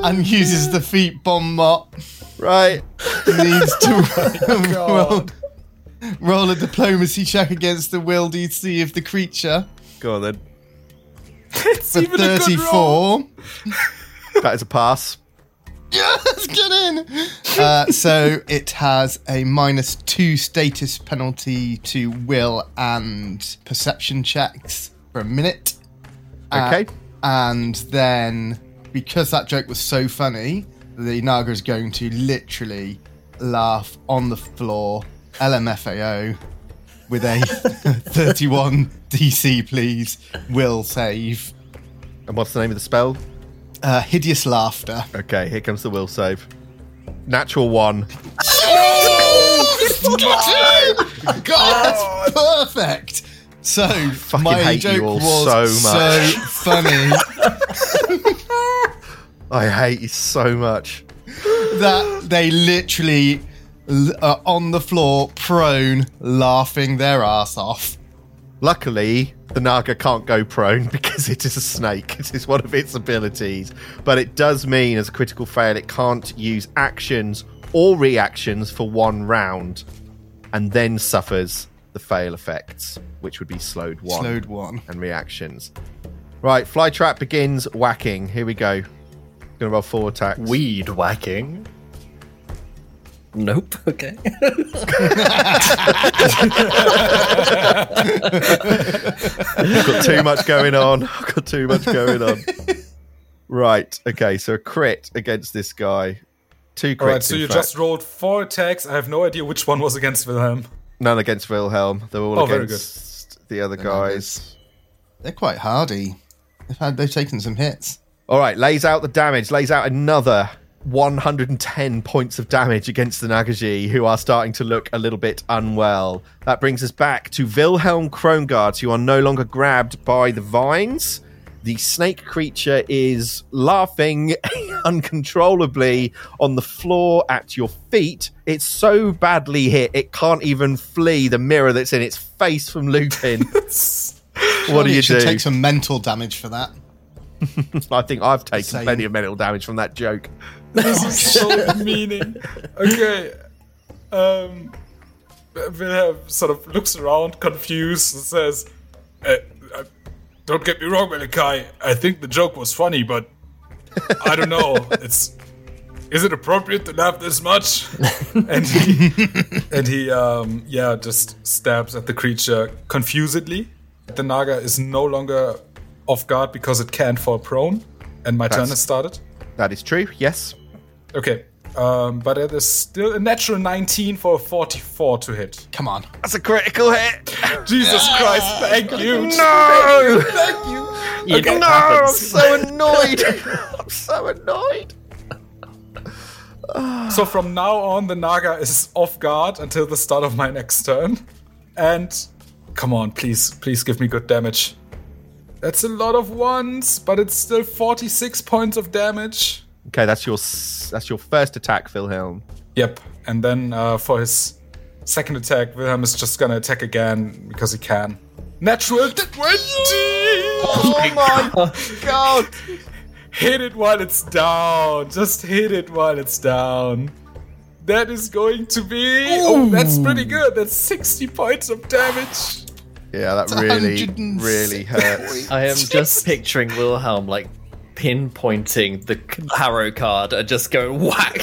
and uses the feet bomb mop. Right. Needs to roll, roll a diplomacy check against the will D C of the creature. Go on then. It's For even a good roll. thirty-four. That is a pass. Yes, get in. Uh, so it has a minus two status penalty to will and perception checks for a minute. Okay. Uh, and then, because that joke was so funny, the Naga is going to literally laugh on the floor, L M F A O, with a thirty-one D C, please. Will save. And what's the name of the spell? Uh, hideous laughter. Okay, here comes the will save. Natural one. Oh, God, that's perfect. So, fucking my hate you joke all was so much. so funny I hate you so much. that they literally l- are on the floor, prone, laughing their ass off. Luckily, the Naga can't go prone because it is a snake. It is one of its abilities. But it does mean, as a critical fail, it can't use actions or reactions for one round and then suffers the fail effects, which would be slowed one. Slowed one. And reactions. Right, Flytrap begins whacking. Here we go. Gonna roll four attacks. Weed whacking. Nope. Okay. I've got too much going on. I've got too much going on. Right, okay, so a crit against this guy. Two crits. All right, so in you fact. just rolled four attacks. I have no idea which one was against Wilhelm. None against Wilhelm. They're all Oh, very against the other guys. They're quite hardy. They've had they've taken some hits. All right, lays out the damage. Lays out another one hundred ten points of damage against the Nagaji, who are starting to look a little bit unwell. That brings us back to Wilhelm Krongard, who are no longer grabbed by the vines. The snake creature is laughing uncontrollably on the floor at your feet. It's so badly hit, it can't even flee the mirror that's in its face from Lupin. What do Surely you it should do? take some mental damage for that. I think I've taken Same. plenty of mental damage from that joke. This is so demeaning. Okay. Um, Wilhelm sort of looks around, confused, and says, uh, uh, don't get me wrong, Malachi. I think the joke was funny, but I don't know. It's is it appropriate to laugh this much? and he, and he, um, yeah, just stabs at the creature confusedly. The Naga is no longer off guard because it can't fall prone, and my turn That's- has started. That is true, yes. Okay, um, but it is still a natural nineteen for a forty-four to hit. Come on. That's a critical hit. Jesus Christ, thank you. No! Thank you. You know, it No, I'm happens. so annoyed. I'm so annoyed. So from now on, the Naga is off guard until the start of my next turn. And come on, please, please give me good damage. That's a lot of ones, but it's still forty-six points of damage. Okay, that's your s- that's your first attack, Wilhelm. Yep, and then uh, for his second attack, Wilhelm is just gonna attack again because he can. Natural twenty! Oh my god! Hit it while it's down. Just hit it while it's down. That is going to be... Oh, that's pretty good. That's sixty points of damage. Yeah, that It's really, one hundred really hurts. I am just picturing Wilhelm like pinpointing the tarot card and just going whack.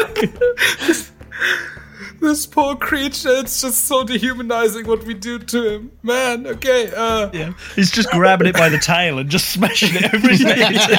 This poor creature, it's just so dehumanizing what we do to him. Man, okay, uh... Yeah, he's just grabbing it by the tail and just smashing it over his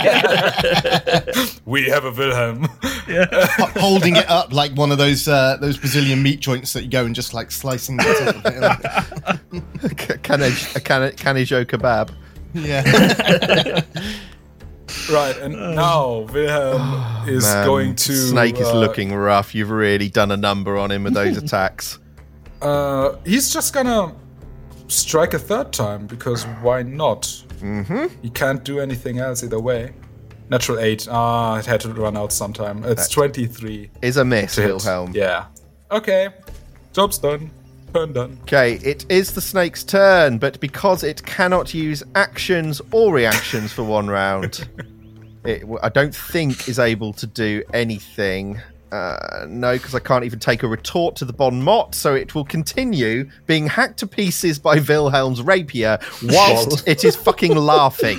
head. we have a Wilhelm. H- holding it up like one of those uh, those Brazilian meat joints that you go and just like slicing the top of it. Canej, a cane- Canejo kebab. Yeah. Right, and now Wilhelm is Man, going to... Snake is uh, looking rough. You've really done a number on him with those attacks. Uh, he's just gonna strike a third time, because why not? Mm-hmm. He can't do anything else either way. Natural eight. Ah, it had to run out sometime. It's twenty-three. Is a miss, to hit. Wilhelm. Yeah. Okay. Job's done. Turn done. Okay, it is the snake's turn, but because it cannot use actions or reactions for one round, it, I don't think, is able to do anything. Uh, no, because I can't even take a retort to the Bon Mot, so it will continue being hacked to pieces by Wilhelm's rapier whilst it is fucking laughing.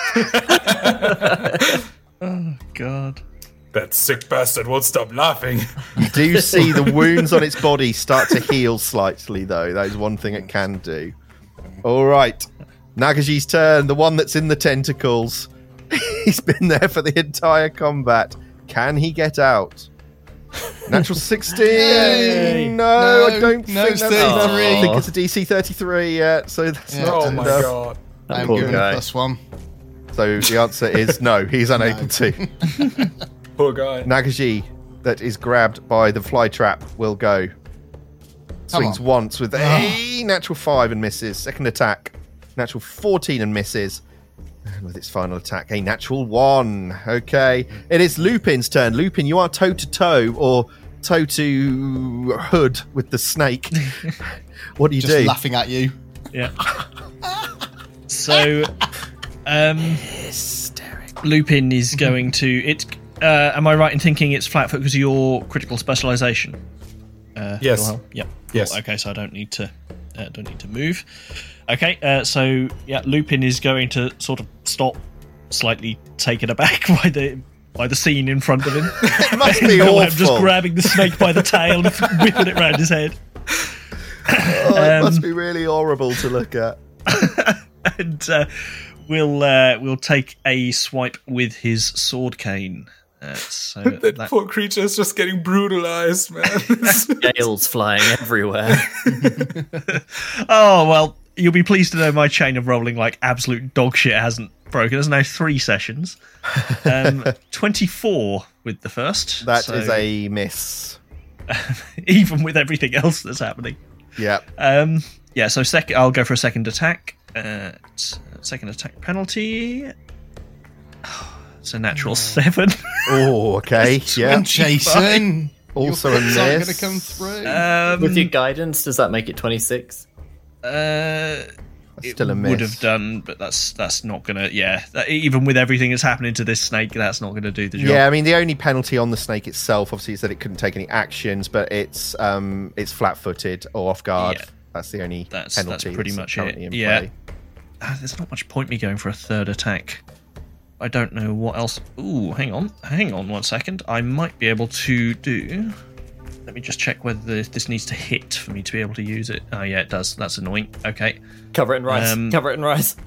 Oh, God. That sick bastard won't stop laughing. You do see the wounds on its body start to heal slightly, though. That is one thing it can do. All right. Nagaji's turn, the one that's in the tentacles. He's been there for the entire combat. Can he get out? Natural sixteen. Yay. No, No, I don't no, think that's thirty-three. enough. I think it's a D C thirty-three yet, so that's Yeah. not Oh my enough. god. I'm poor giving guy. a plus one. So the answer is no, he's unable No. to. Poor guy. Nagaji, that is grabbed by the fly trap, will go. Swings on. once with a natural five and misses. Second attack, natural fourteen and misses. And with its final attack, a natural one. Okay. It is Lupin's turn. Lupin, you are toe to toe or toe to hood with the snake. What do you Just do? laughing at you. Yeah. So, um, Lupin is going to it. Uh, am I right in thinking it's flat foot because of your critical specialization? Uh, Yes. Wilhelm? Yep. Yes. Cool. Okay, so I don't need to uh, don't need to move. Okay. Uh, so yeah, Lupin is going to sort of stop, slightly taken aback by the by the scene in front of him. It must be Wilhelm awful. just grabbing the snake by the tail and whipping it round his head. Oh, it Um, must be really horrible to look at. and uh, we'll uh, we'll take a swipe with his sword cane. Uh, so That, that- poor creature is just getting brutalized, man. Scales flying everywhere. oh well, you'll be pleased to know my chain of rolling like absolute dog shit hasn't broken. There's now three sessions. Um, twenty-four with the first. That so is a miss. even with everything else that's happening. Yeah. Um, yeah. So second, I'll go for a second attack. Uh, s- second attack penalty. It's a natural seven. Oh, okay. Yeah. And Jason. Also your a hits aren't miss. going to come through. Um, With your guidance, does that make it twenty-six? Uh, it Still a miss. would have done, but that's that's not gonna. Yeah, that, even with everything that's happening to this snake, that's not gonna do the job. Yeah, I mean the only penalty on the snake itself, obviously, is that it couldn't take any actions, but it's um it's flat-footed or off guard. Yeah. That's the only that's penalty. that's pretty that's much currently it. in Yeah, play. Ah, there's not much point me going for a third attack. I don't know what else. Ooh, hang on, hang on one second. I might be able to do. Let me just check whether this, this needs to hit for me to be able to use it. Oh yeah, it does. That's annoying. Okay. Cover it in rice. Um, Cover it in rice.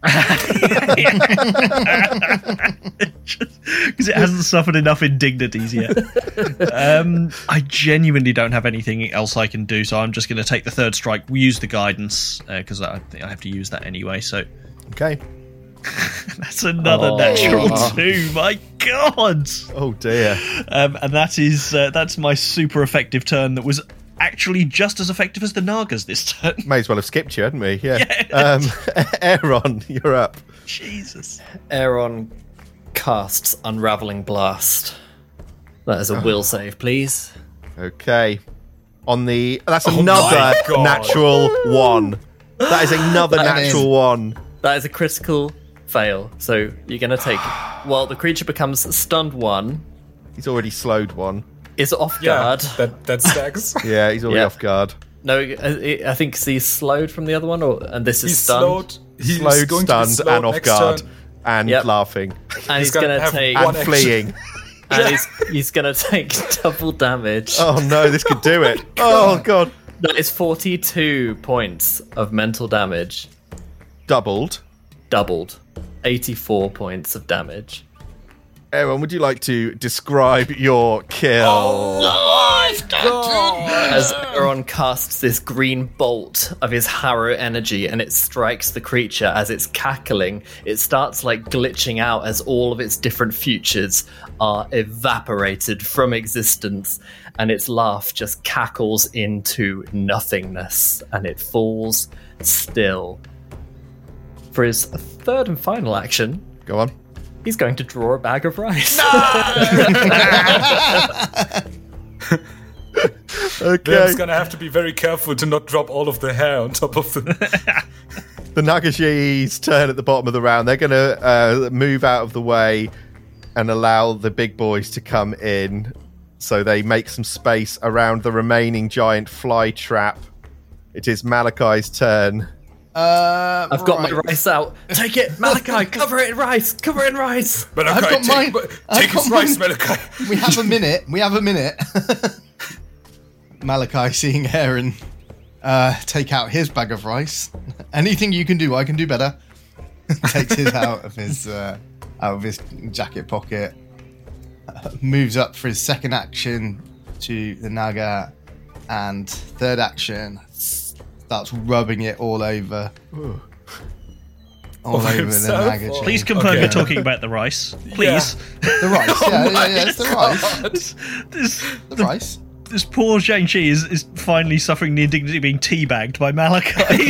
Because it hasn't suffered enough indignities yet. um, I genuinely don't have anything else I can do, so I'm just going to take the third strike. We use the guidance because I think I have to use that anyway. So Okay. that's another Oh. natural two. My God! Oh dear. Um, and that is uh, that's my super effective turn. That was actually just as effective as the Nagas this turn. May as well have skipped you, hadn't we? Yeah. Um, Aaron, you're up. Jesus. Aaron casts Unraveling Blast. That is a will save, please. Okay. On the that's Oh another my God. natural one. That is another That natural is- one. That is a critical fail. So you're going to take. Well, the creature becomes stunned one, He's already slowed one. is off yeah, guard. that, that stacks. Yeah, he's already Yeah. off guard. No, I I think he's slowed from the other one, or and this is He's stunned. slowed. He's Slowed, going to be stunned, slowed and off next guard. turn. And Yep. laughing. And he's, gonna going to have take. one And action. fleeing. And he's, he's going to take double damage. Oh no, this could do it. Oh god. That is forty-two points of mental damage, Doubled. doubled. eighty-four points of damage. Aaron, would you like to describe your kill? As Aaron casts this green bolt of his Harrow energy and it strikes the creature as it's cackling, it starts like glitching out as all of its different futures are evaporated from existence and its laugh just cackles into nothingness and it falls still. For his third and final action, Go on. he's going to draw a bag of rice. Okay. Liam's gonna have to be very careful to not drop all of the hair on top of the. The Nagashi's turn at the bottom of the round. They're going to uh, move out of the way. and allow the big boys to come in. So they make some space around the remaining giant fly trap. It is Malachi's turn. Uh, I've got right. my rice out. Take it, Malachi. Cover it in rice. Cover it in rice. Malachi, I've got take, mine. I've take got his rice, mine. Malachi. We have a minute. We have a minute. Malachi, seeing Aaron uh, take out his bag of rice. Anything you can do, I can do better. Takes his out of his uh, out of his jacket pocket. Uh, moves up for his second action to the Naga, and third action starts rubbing it all over. Ooh. All Over over the himself, Naga. or- chain. Please confirm Okay. you're talking about the rice. Please. The rice. Oh yeah, yeah, my yeah, it's the rice. this, this, The the- rice. this poor Shang-Chi is, is finally suffering the indignity of being teabagged by Malachi.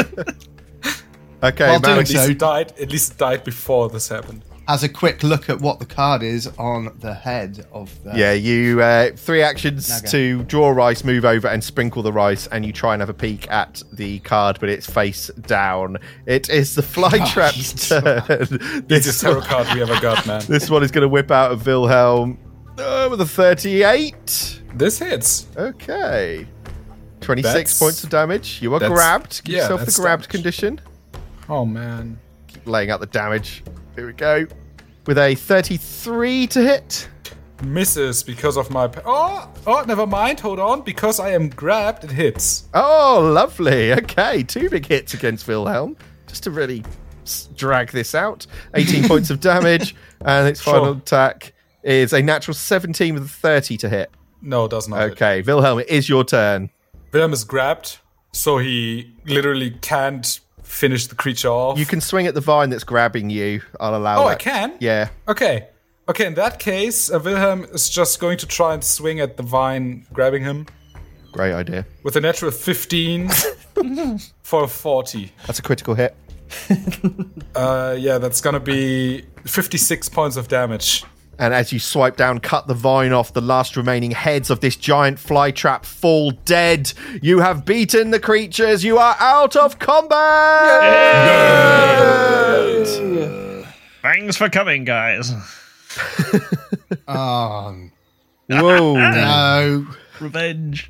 Okay, While doing Malachi. so- At least it died. At least it died before this happened. Has a quick look at what the card is on the head of the. Yeah, you uh, three actions Naga. to draw rice, move over and sprinkle the rice, and you try and have a peek at the card, but it's face down. It is the fly Oh, trap's you turn. It's This a tarot one, card we ever got, man. this one is going to whip out a Wilhelm uh, with a thirty-eight. This hits. Okay. twenty-six That's- points of damage. You are that's- grabbed. Give yeah, yourself the that's grabbed damage. condition. Oh, man. Keep laying out the damage. Here we go. With a thirty-three to hit. Misses because of my... Pa- oh, oh, never mind. Hold on. Because I am grabbed, it hits. Oh, lovely. Okay, two big hits against Wilhelm. Just to really s- drag this out. eighteen points of damage. And its final Sure. attack is a natural seventeen with a thirty to hit. No, it does not hit. Okay, Wilhelm, it is your turn. Wilhelm is grabbed, so he literally can't finish the creature off. You can swing at the vine that's grabbing you. I'll allow Oh, that. I can? Yeah. Okay. Okay, in that case, uh, Wilhelm is just going to try and swing at the vine, grabbing him Great idea. with a natural fifteen for a forty. That's a critical hit. Uh, yeah, that's gonna be fifty-six points of damage. And as you swipe down, cut the vine off, the last remaining heads of this giant fly trap fall dead. You have beaten the creatures. You are out of combat. Thanks for coming, guys. Oh, Whoa. no. Revenge.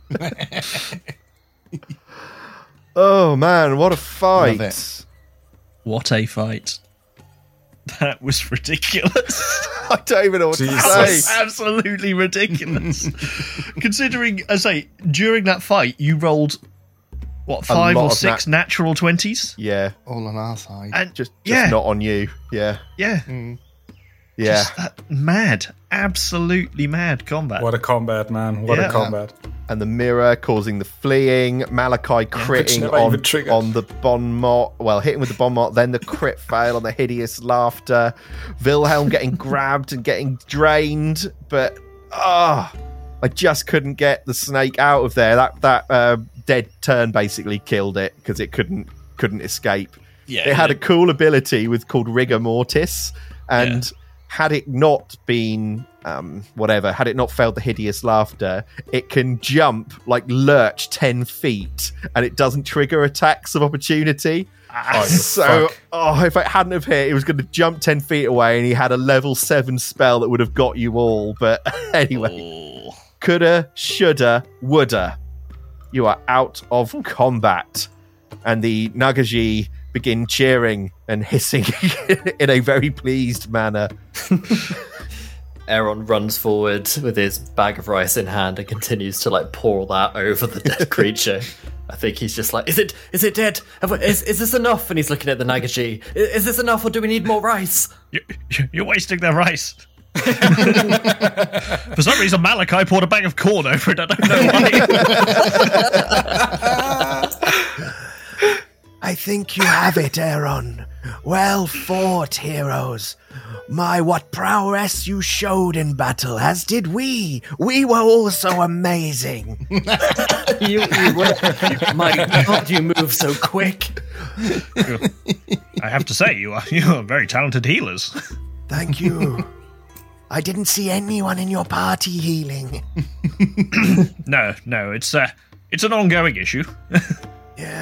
Oh, man, what a fight. Love it. What a fight. That was ridiculous. I don't even know what Jesus. to That was say. absolutely ridiculous. Considering, I say, during that fight, you rolled, what, five lot or of six natural twenties? Yeah, All on our side. And just, just yeah, not on you. Yeah, yeah, yeah. just that mad, absolutely mad combat. What a combat, man. What Yeah. a combat. And the mirror causing the fleeing, Malachi critting never on, even triggered. on the bon mot, well, hitting with the bon mot, then the crit fail on the hideous laughter. Wilhelm getting grabbed and getting drained, but ah, I just couldn't get the snake out of there. That that uh, dead turn basically killed it because it couldn't couldn't escape. Yeah, It had a yeah. cool ability with called rigor mortis, and had it not been um, whatever, had it not failed the hideous laughter, it can jump, like lurch ten feet, and it doesn't trigger attacks of opportunity. Oh, you So, fuck. oh, if it hadn't have hit, it was going to jump ten feet away, and he had a level seven spell that would have got you all. But anyway, Oh. coulda, shoulda, woulda. You are out of combat. And the Nagaji begin cheering and hissing in a very pleased manner. Aaron runs forward with his bag of rice in hand and continues to like pour that over the dead creature. I think he's just like, is it is it dead? Have we, is, is this enough? And he's looking at the Nagaji. Is, is this enough or do we need more rice? You, you're wasting their rice. For some reason, Malachi poured a bag of corn over it. I don't know why. I think you have it, Aaron. Well fought, heroes. My, what prowess you showed in battle, as did we. We were also amazing. You, you were, my God, you move so quick. I have to say, you are you are very talented healers. Thank you. I didn't see anyone in your party healing. No, no, it's uh, it's an ongoing issue.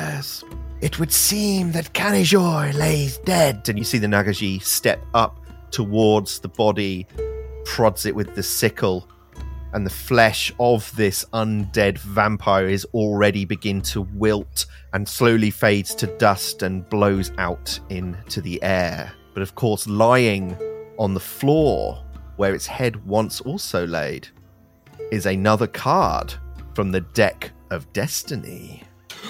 Yes. It would seem that Kanijor lays dead. And you see the Nagaji step up towards the body, prods it with the sickle, and the flesh of this undead vampire is already begin to wilt and slowly fades to dust and blows out into the air. But of course, lying on the floor, where its head once also laid, is another card from the Deck of Destiny.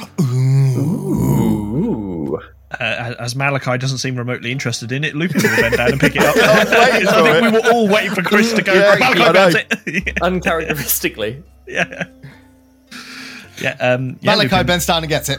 Ooh. Uh, as Malachi doesn't seem remotely interested in it, Lupin will bend down and pick it up. I think we were all waiting for Chris to go. Yeah, Malachi grabs it. Uncharacteristically. Yeah. Yeah, um, yeah, Malachi Lupin. bends down and gets it.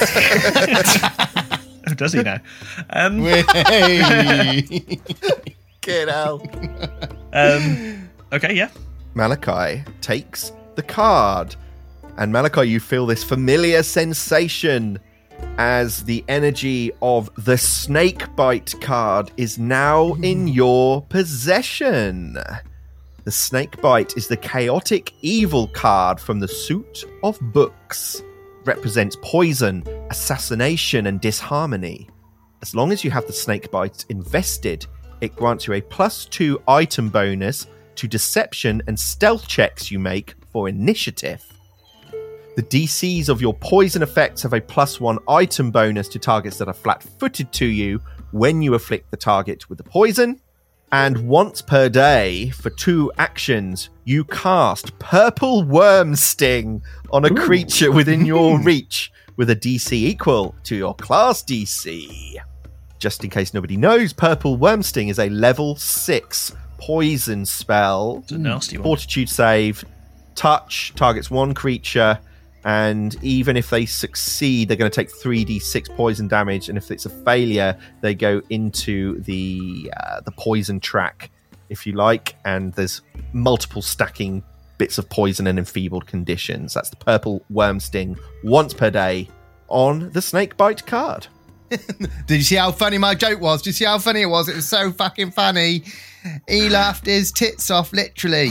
Oh, does he now? Um, Way. Get out. um, okay, yeah. Malachi takes the card. And Malachi, you feel this familiar sensation as the energy of the Snakebite card is now in your possession. The Snakebite is the chaotic evil card from the Suit of Books. It represents poison, assassination, and disharmony. As long as you have the Snakebite invested, it grants you a plus two item bonus to deception and stealth checks you make for initiative. The D Cs of your poison effects have a plus one item bonus to targets that are flat-footed to you when you afflict the target with the poison. And once per day, for two actions, you cast Purple Worm Sting on a Ooh. creature within your reach with a D C equal to your class D C. Just in case nobody knows, Purple Worm Sting is a level six poison spell. It's a nasty one. Fortitude save, touch, targets one creature, and even if they succeed, they're going to take three d six poison damage, and if it's a failure, they go into the uh, the poison track, if you like, and there's multiple stacking bits of poison and enfeebled conditions. That's the Purple Worm Sting, once per day, on the Snakebite card. Did you see how funny my joke was? Did you see how funny it was? It was so fucking funny. He laughed his tits off, literally.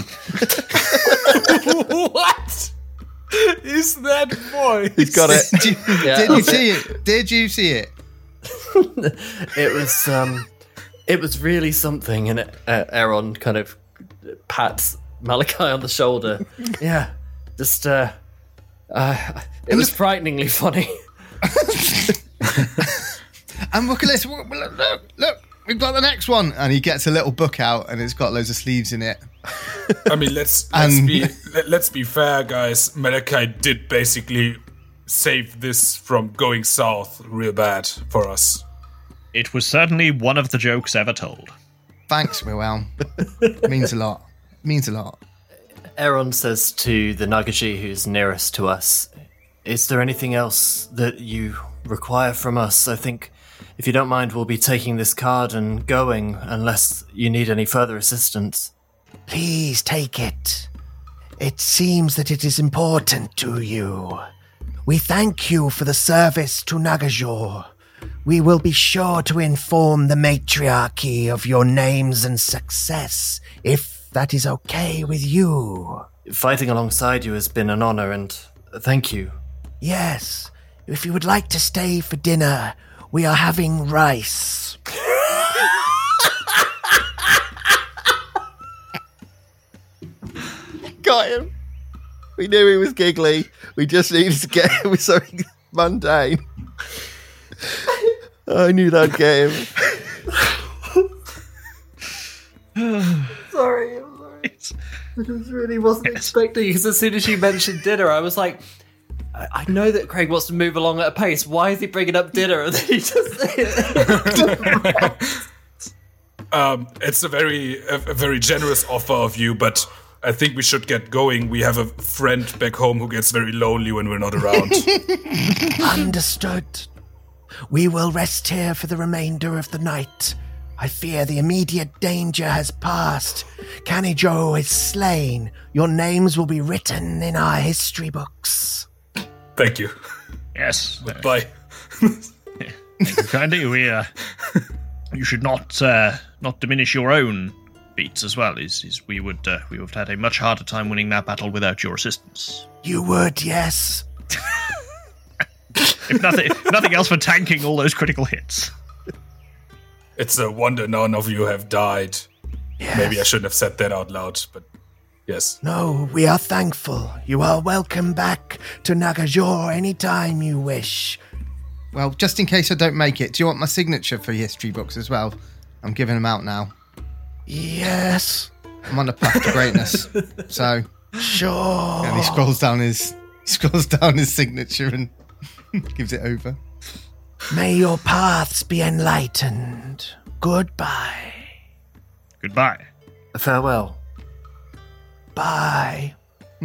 What is that voice? He's got it. Did, you, Yeah, did you okay. see it? Did you see it? It was um, it was really something, and uh, Aaron kind of pats Malachi on the shoulder. Yeah, just uh, uh it was frighteningly funny. And look at this. Look, look, look, we've got the next one. And he gets a little book out, and it's got loads of sleeves in it. I mean, let's let's And- be let, let's be fair, guys. Malachi did basically save this from going south real bad for us. It was certainly one of the jokes ever told. Thanks, Will. Means a lot. Means a lot. Aaron says to the Nagashi who's nearest to us, "Is there anything else that you require from us? I think, if you don't mind, we'll be taking this card and going, unless you need any further assistance." Please take it. It seems that it is important to you. We thank you for the service to Nagajor. We will be sure to inform the matriarchy of your names and success, if that is okay with you. Fighting alongside you has been an honor, and thank you. Yes, if you would like to stay for dinner, we are having rice. Got him. We knew he was giggly. We just needed to get him with something mundane. I knew that'd get him. Sorry, I'm sorry. I just really wasn't expecting, because as soon as you mentioned dinner, I was like, I, I know that Craig wants to move along at a pace. Why is he bringing up dinner? And then he just... Um, it's a very a, a very generous offer of you, but I think we should get going. We have a friend back home who gets very lonely when we're not around. Understood. We will rest here for the remainder of the night. I fear the immediate danger has passed. Kanijo is slain. Your names will be written in our history books. Thank you. Yes. uh, Bye. Thank you kindly. We, uh, you should not uh, not diminish your own beats as well. Is is we would uh, we would have had a much harder time winning that battle without your assistance. You would, yes. If nothing, if nothing else for tanking all those critical hits. It's a wonder none of you have died. Yes. Maybe I shouldn't have said that out loud, but yes. No, we are thankful. You are welcome back to Nagajor anytime you wish. Well, just in case I don't make it, do you want my signature for history books as well? I'm giving them out now. Yes. I'm on a path to greatness. So, Sure. and he scrolls down his he scrolls down his signature and gives it over. May your paths be enlightened. Goodbye. Goodbye. Farewell. Bye.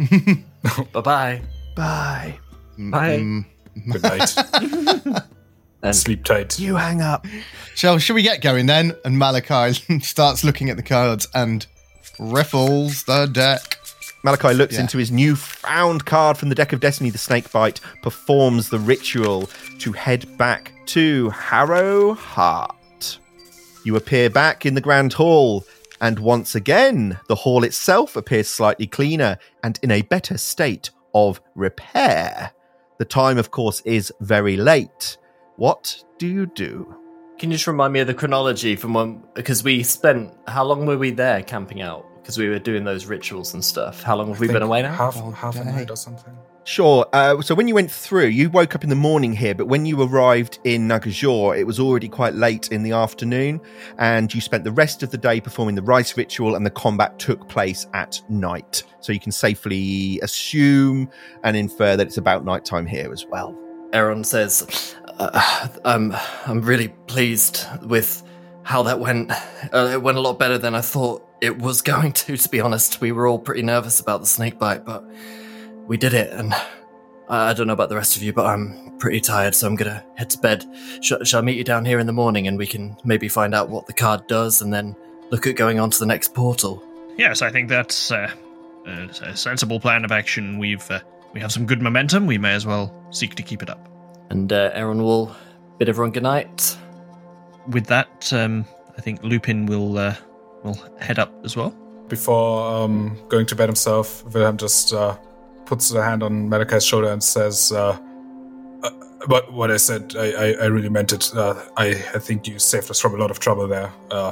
Bye-bye. Bye. Bye. Mm. Good night. And Sleep tight. You hang up. Shall, shall we get going then? And Malachi starts looking at the cards and riffles the deck. Malachi looks Yeah. into his newfound card from the deck of Destiny, the Snakebite, performs the ritual to head back to Harrow Heart. You appear back in the Grand Hall, and once again, the hall itself appears slightly cleaner and in a better state of repair. The time, of course, is very late. What do you do? Can you just remind me of the chronology from when, because we spent, how long were we there camping out? Because we were doing those rituals and stuff. How long have we Think been away now? Half, All half a day. night or something. Sure. Uh, so when you went through, you woke up in the morning here, but when you arrived in Nagajor, it was already quite late in the afternoon, and you spent the rest of the day performing the rice ritual, and the combat took place at night. So you can safely assume and infer that it's about nighttime here as well. Aaron says, uh, I'm, I'm really pleased with how that went. Uh, it went a lot better than I thought it was going to, to be honest. We were all pretty nervous about the snake bite, but we did it, and I, I don't know about the rest of you, but I'm pretty tired, so I'm going to head to bed. Sh- shall I meet you down here in the morning, and we can maybe find out what the card does, and then look at going on to the next portal? Yes, I think that's uh, a sensible plan of action. We've uh, we have some good momentum. We may as well seek to keep it up. And uh, Aaron will bid everyone good night. With that, um, I think Lupin will uh, will head up as well. Before um, going to bed himself, Wilhelm just uh, puts a hand on Malachi's shoulder and says, uh, uh, "But what I said, I, I, I really meant it. Uh, I, I think you saved us from a lot of trouble there. Uh,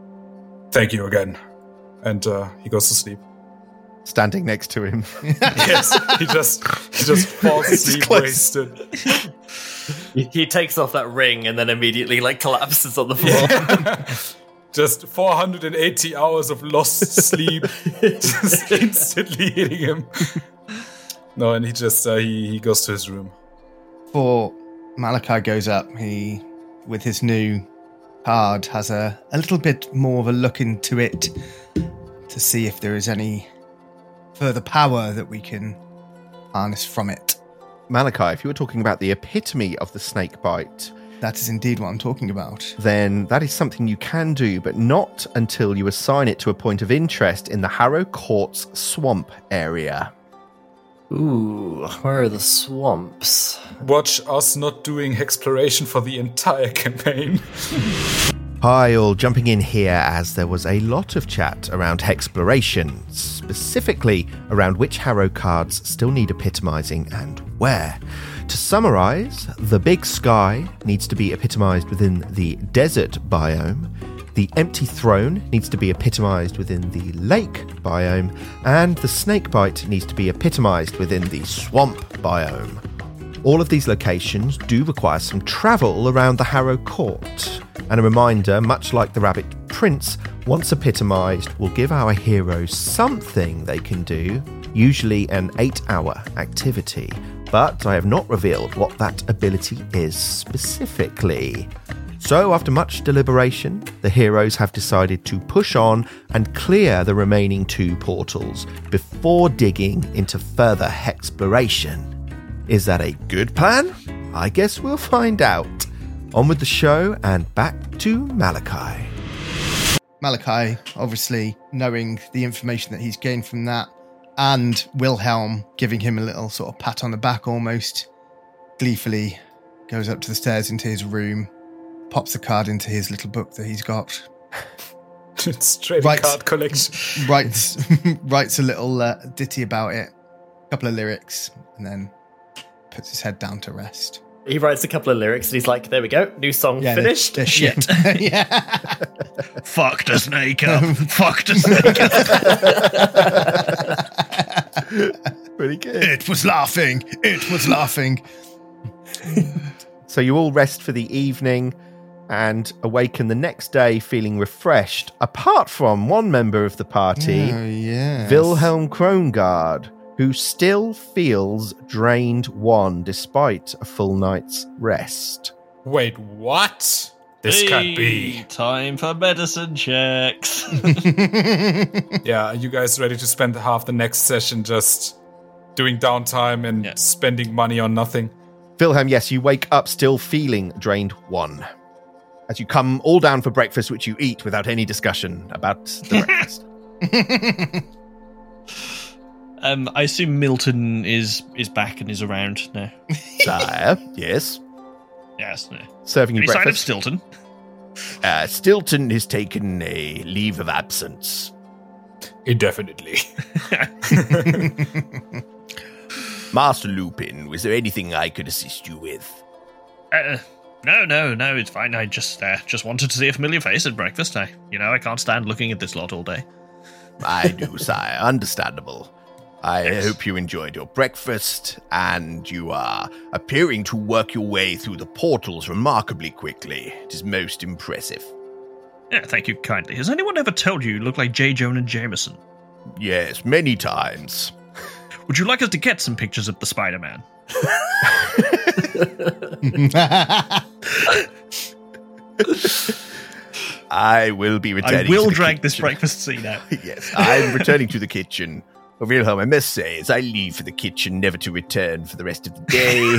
thank you again." And uh, he goes to sleep. Standing next to him. Yes, he just he just falls It's asleep, close. wasted. He, he takes off that ring and then immediately like collapses on the floor. Just four hundred eighty hours of lost sleep, just instantly hitting him. No, and he just uh, he he goes to his room. Before Malachi goes up, he, with his new card, has a, a little bit more of a look into it to see if there is any further power that we can harness from it. Malachi, if you were talking about the epitome of the snake bite, That is indeed what I'm talking about. then that is something you can do, but not until you assign it to a point of interest in the Harrow Court's swamp area. Ooh, where are the swamps? Watch us not doing exploration for the entire campaign. Hi, all, jumping in here as there was a lot of chat around Hexploration, specifically around which Harrow cards still need epitomising and where. To summarise, the Big Sky needs to be epitomised within the desert biome, the Empty Throne needs to be epitomised within the lake biome, and the Snakebite needs to be epitomised within the swamp biome. All of these locations do require some travel around the Harrow Court, and a reminder, much like the Rabbit Prince, once epitomised will give our heroes something they can do, usually an eight-hour activity, but I have not revealed what that ability is specifically. So, after much deliberation, the heroes have decided to push on and clear the remaining two portals before digging into further Hexploration. Is that a good plan? I guess we'll find out. On with the show and back to Malachi. Malachi, obviously knowing the information that he's gained from that, and Wilhelm giving him a little sort of pat on the back almost, gleefully goes up to the stairs into his room, pops the card into his little book that he's got, It's trading Right. card collection. writes writes a little uh, ditty about it, a couple of lyrics, and then puts his head down to rest. He writes a couple of lyrics and he's like, there we go, new song Yeah, finished. They're, they're shit. yeah. Fuck the snake up. Fuck the snake up. Pretty good. It was laughing. It was laughing. So you all rest for the evening and awaken the next day feeling refreshed, apart from one member of the party, Oh, yeah. Wilhelm Krongard, who still feels drained one despite a full night's rest. Wait, what? This can't be. Hey, time for medicine checks. Yeah, are you guys ready to spend half the next session just doing downtime and Yeah. spending money on nothing? Wilhelm, yes, you wake up still feeling drained one. As you come all down for breakfast, which you eat without any discussion about the breakfast. um, I assume Milton is is back and is around now. Sire, yes. Yes. No. Serving you Any sign of breakfast. Stilton? Uh, Stilton has taken a leave of absence. Indefinitely. Master Lupin, was there anything I could assist you with? Uh, no, no, no. It's fine. I just uh, just wanted to see a familiar face at breakfast. I, you know, I can't stand looking at this lot all day. I do, sire. Understandable. I Yes. hope you enjoyed your breakfast, and you are appearing to work your way through the portals remarkably quickly. It is most impressive. Yeah, thank you kindly. Has anyone ever told you you look like J. Jonah Jameson? Yes, many times. Would you like us to get some pictures of the Spider-Man? I will be I returning will to the drag this kitchen. breakfast scene out. Yes, I'm returning to the kitchen. Oh, Wilhelm, I must say, as I leave for the kitchen, never to return for the rest of the day,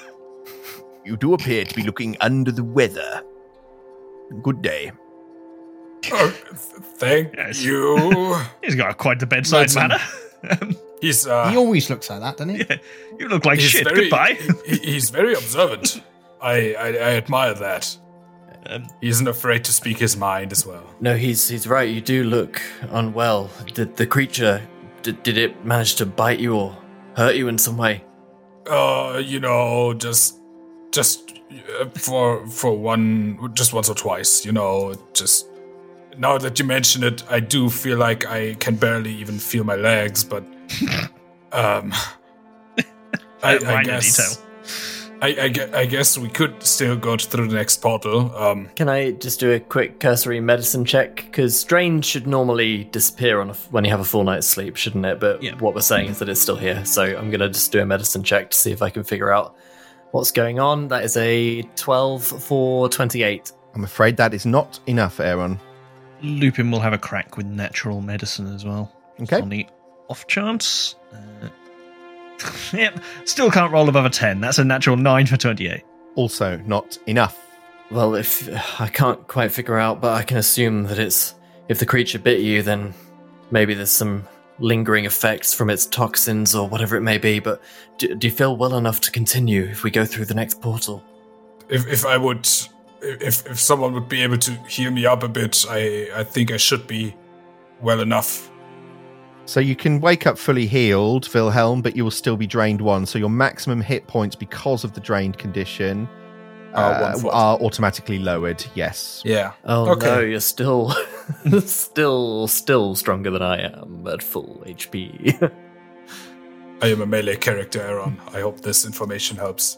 you do appear to be looking under the weather. Good day. Oh, th- thank Yes. you. He's got quite the bedside Milton. manner. Um, He's uh, He always looks like that, doesn't he? yeah, you look like he's shit. very, Goodbye. he- he's very observant. I, I I admire that. Um, He isn't afraid to speak his mind as well. No, he's he's right. You do look unwell. Did the creature, did, did it manage to bite you or hurt you in some way? Uh, you know, just just uh, for for one, just once or twice. You know, just now that you mention it, I do feel like I can barely even feel my legs. But um, I, Uh, I minor guess detail. I, I, gue- I guess we could still go through the next portal. Um, Can I just do a quick cursory medicine check? Because drain should normally disappear on a f when you have a full night's sleep, shouldn't it? But Yeah. what we're saying is that it's still here. So I'm going to just do a medicine check to see if I can figure out what's going on. That is a twelve for twenty-eight. I'm afraid that is not enough, Aaron. Lupin will have a crack with natural medicine as well. Okay. On the off chance. Uh, yep. Still can't roll above a ten. That's a natural nine for twenty-eight. Also not enough. Well, if I can't quite figure out, but I can assume that it's if the creature bit you, then maybe there's some lingering effects from its toxins or whatever it may be. But do, do you feel well enough to continue if we go through the next portal? if if I would, if if someone would be able to heal me up a bit, I I think I should be well enough. So you can wake up fully healed, Wilhelm, but you will still be drained one. So your maximum hit points because of the drained condition Are uh, one forty. are automatically lowered. Yes. Yeah. Oh Okay. no, you're still, still, still stronger than I am at full H P. I am a melee character, Aaron. I hope this information helps.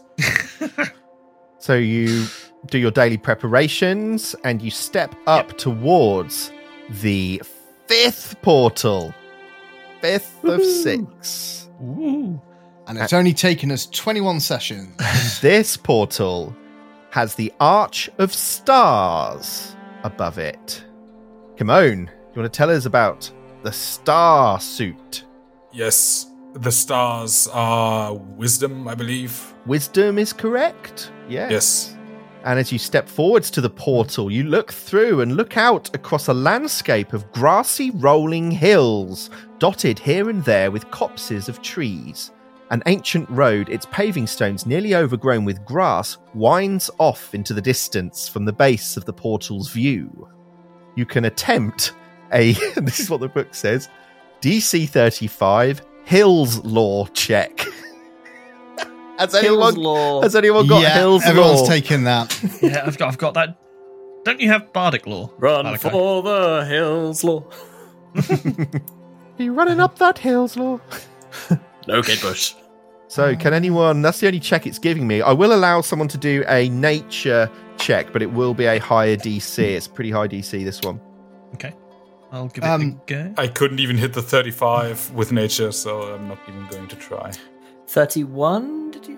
So you do your daily preparations and you step up towards the fifth portal. Fifth of six. Ooh. And it's only taken us twenty-one sessions. This portal has the Arch of Stars above it. Kimon, you want to tell us about the Star Suit? Yes, the stars are wisdom, I believe. Wisdom is correct. Yes. Yes. And as you step forwards to the portal, you look through and look out across a landscape of grassy rolling hills, dotted here and there with copses of trees. An ancient road, its paving stones nearly overgrown with grass, winds off into the distance from the base of the portal's view. You can attempt a, this is what the book says, D C thirty-five Hills Law check. Has anyone, law. has anyone got yeah, Hills everyone's Law? taken that. Yeah, I've got, I've got that. Don't you have Bardic Law? Run Malachi? for the hills, law. Are you running up that Hills Law? No, Kate Bush. So, can anyone... That's the only check it's giving me. I will allow someone to do a nature check, but it will be a higher D C. It's pretty high D C, this one. Okay, I'll give it Um, a go. I couldn't even hit the thirty-five with nature, so I'm not even going to try. thirty-one, did you?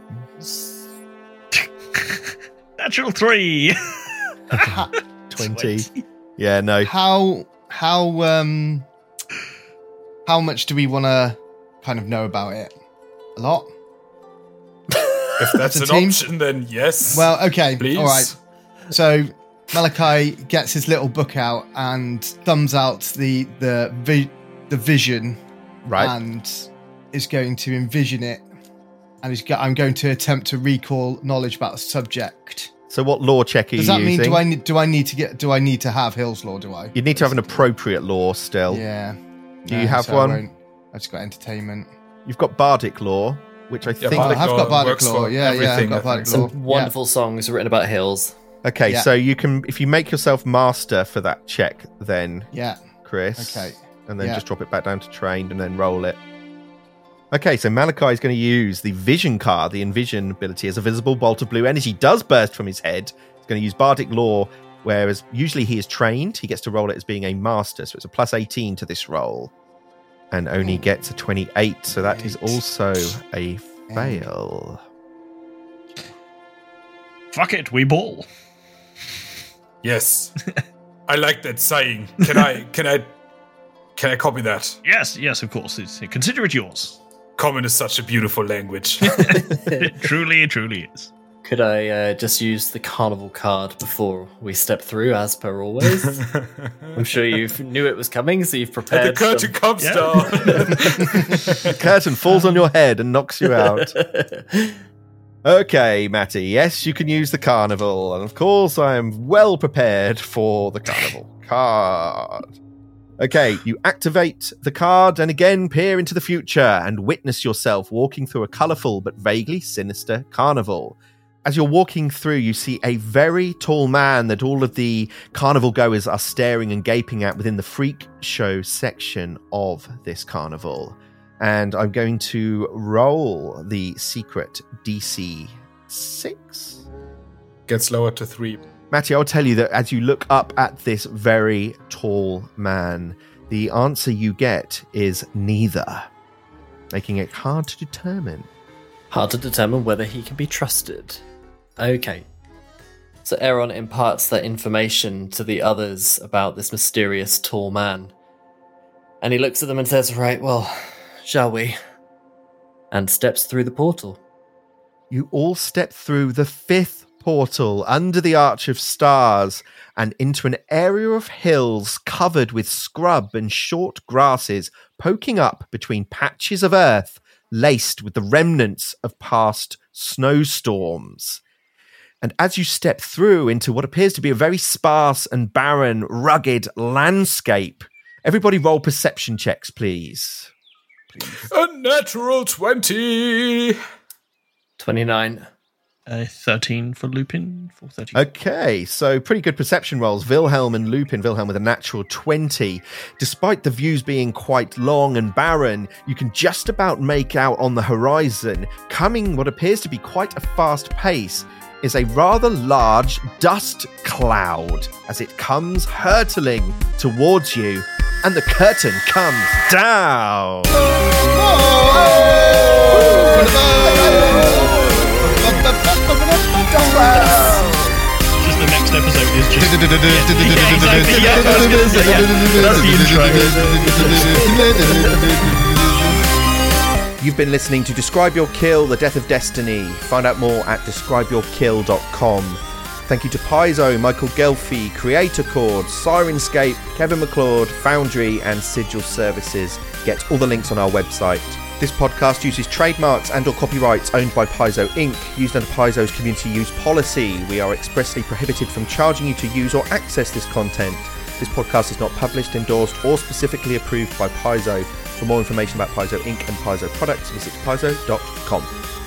Natural three. twenty. Yeah, no. How how um how much do we want to kind of know about it? A lot. If that's a an team? option, then yes. Well, okay, Please. all right. So Malachi gets his little book out and thumbs out the the vi- the vision, Right. and is going to envision it, and he's go- I'm going to attempt to recall knowledge about the subject. So what law check are Does you that mean using? do I need do I need to get do I need to have Hill's Law? Do I? You need to have an appropriate law still. Yeah. Do No, you have so I one? won't. I've just got entertainment. You've got Bardic Law, which I Yeah, think... Oh, I have got Bardic works Law. for Yeah, yeah, I've everything, got I Bardic think. Law. Some wonderful songs written about hills. Okay, Yeah. so you can... If you make yourself master for that check, then, Yeah. Chris... Okay. And then Yeah. just drop it back down to trained and then roll it. Okay, so Malachi is going to use the vision card, the envision ability, as a visible bolt of blue energy does burst from his head. He's going to use Bardic Law, whereas usually he is trained. He gets to roll it as being a master, so it's a plus eighteen to this roll. And only gets a twenty-eight, so that is also a fail. Fuck it, we ball. Yes. I like that saying. Can I can I can I copy that? Yes, yes, of course. It's, consider it yours. Common is such a beautiful language. It truly, it truly is. Could I uh, just use the carnival card before we step through, as per always? I'm sure you knew it was coming, so you've And prepared. the curtain some- comes Yeah. down. The curtain falls on your head and knocks you out. Okay, Matty, yes, you can use the carnival. And of course, I am well prepared for the carnival card. Okay, you activate the card and again peer into the future and witness yourself walking through a colourful but vaguely sinister carnival. As you're walking through, you see a very tall man that all of the carnival goers are staring and gaping at within the freak show section of this carnival. And I'm going to roll the secret D C six. Gets lower to three. Matty, I'll tell you that as you look up at this very tall man, the answer you get is neither, making it hard to determine. Hard to determine whether he can be trusted. Okay. So Aaron imparts that information to the others about this mysterious tall man. And he looks at them and says, right, well, shall we? And steps through the portal. You all step through the fifth portal under the Arch of Stars and into an area of hills covered with scrub and short grasses poking up between patches of earth laced with the remnants of past snowstorms. And as you step through into what appears to be a very sparse and barren, rugged landscape, everybody roll perception checks, please. A natural twenty. twenty-nine. Uh, thirteen for Lupin. For thirteen. Okay, so pretty good perception rolls. Wilhelm and Lupin. Wilhelm with a natural twenty. Despite the views being quite long and barren, you can just about make out on the horizon, coming what appears to be quite a fast pace, is a rather large dust cloud as it comes hurtling towards you, and the curtain comes down. Just the next episode is just. Yeah, yeah, exactly. Yeah, I was gonna say, yeah. That's the intro. You've been listening to Describe Your Kill, The Death of Destiny. Find out more at describe your kill dot com. Thank you to Paizo, Michael Gelfi, Creator Chord, Sirenscape, Kevin McLeod, Foundry, and Sigil Services. Get all the links on our website. This podcast uses trademarks and or copyrights owned by Paizo Incorporated, used under Paizo's community use policy. We are expressly prohibited from charging you to use or access this content. This podcast is not published, endorsed, or specifically approved by Paizo. For more information about Paizo Incorporated and Paizo products, visit paizo dot com.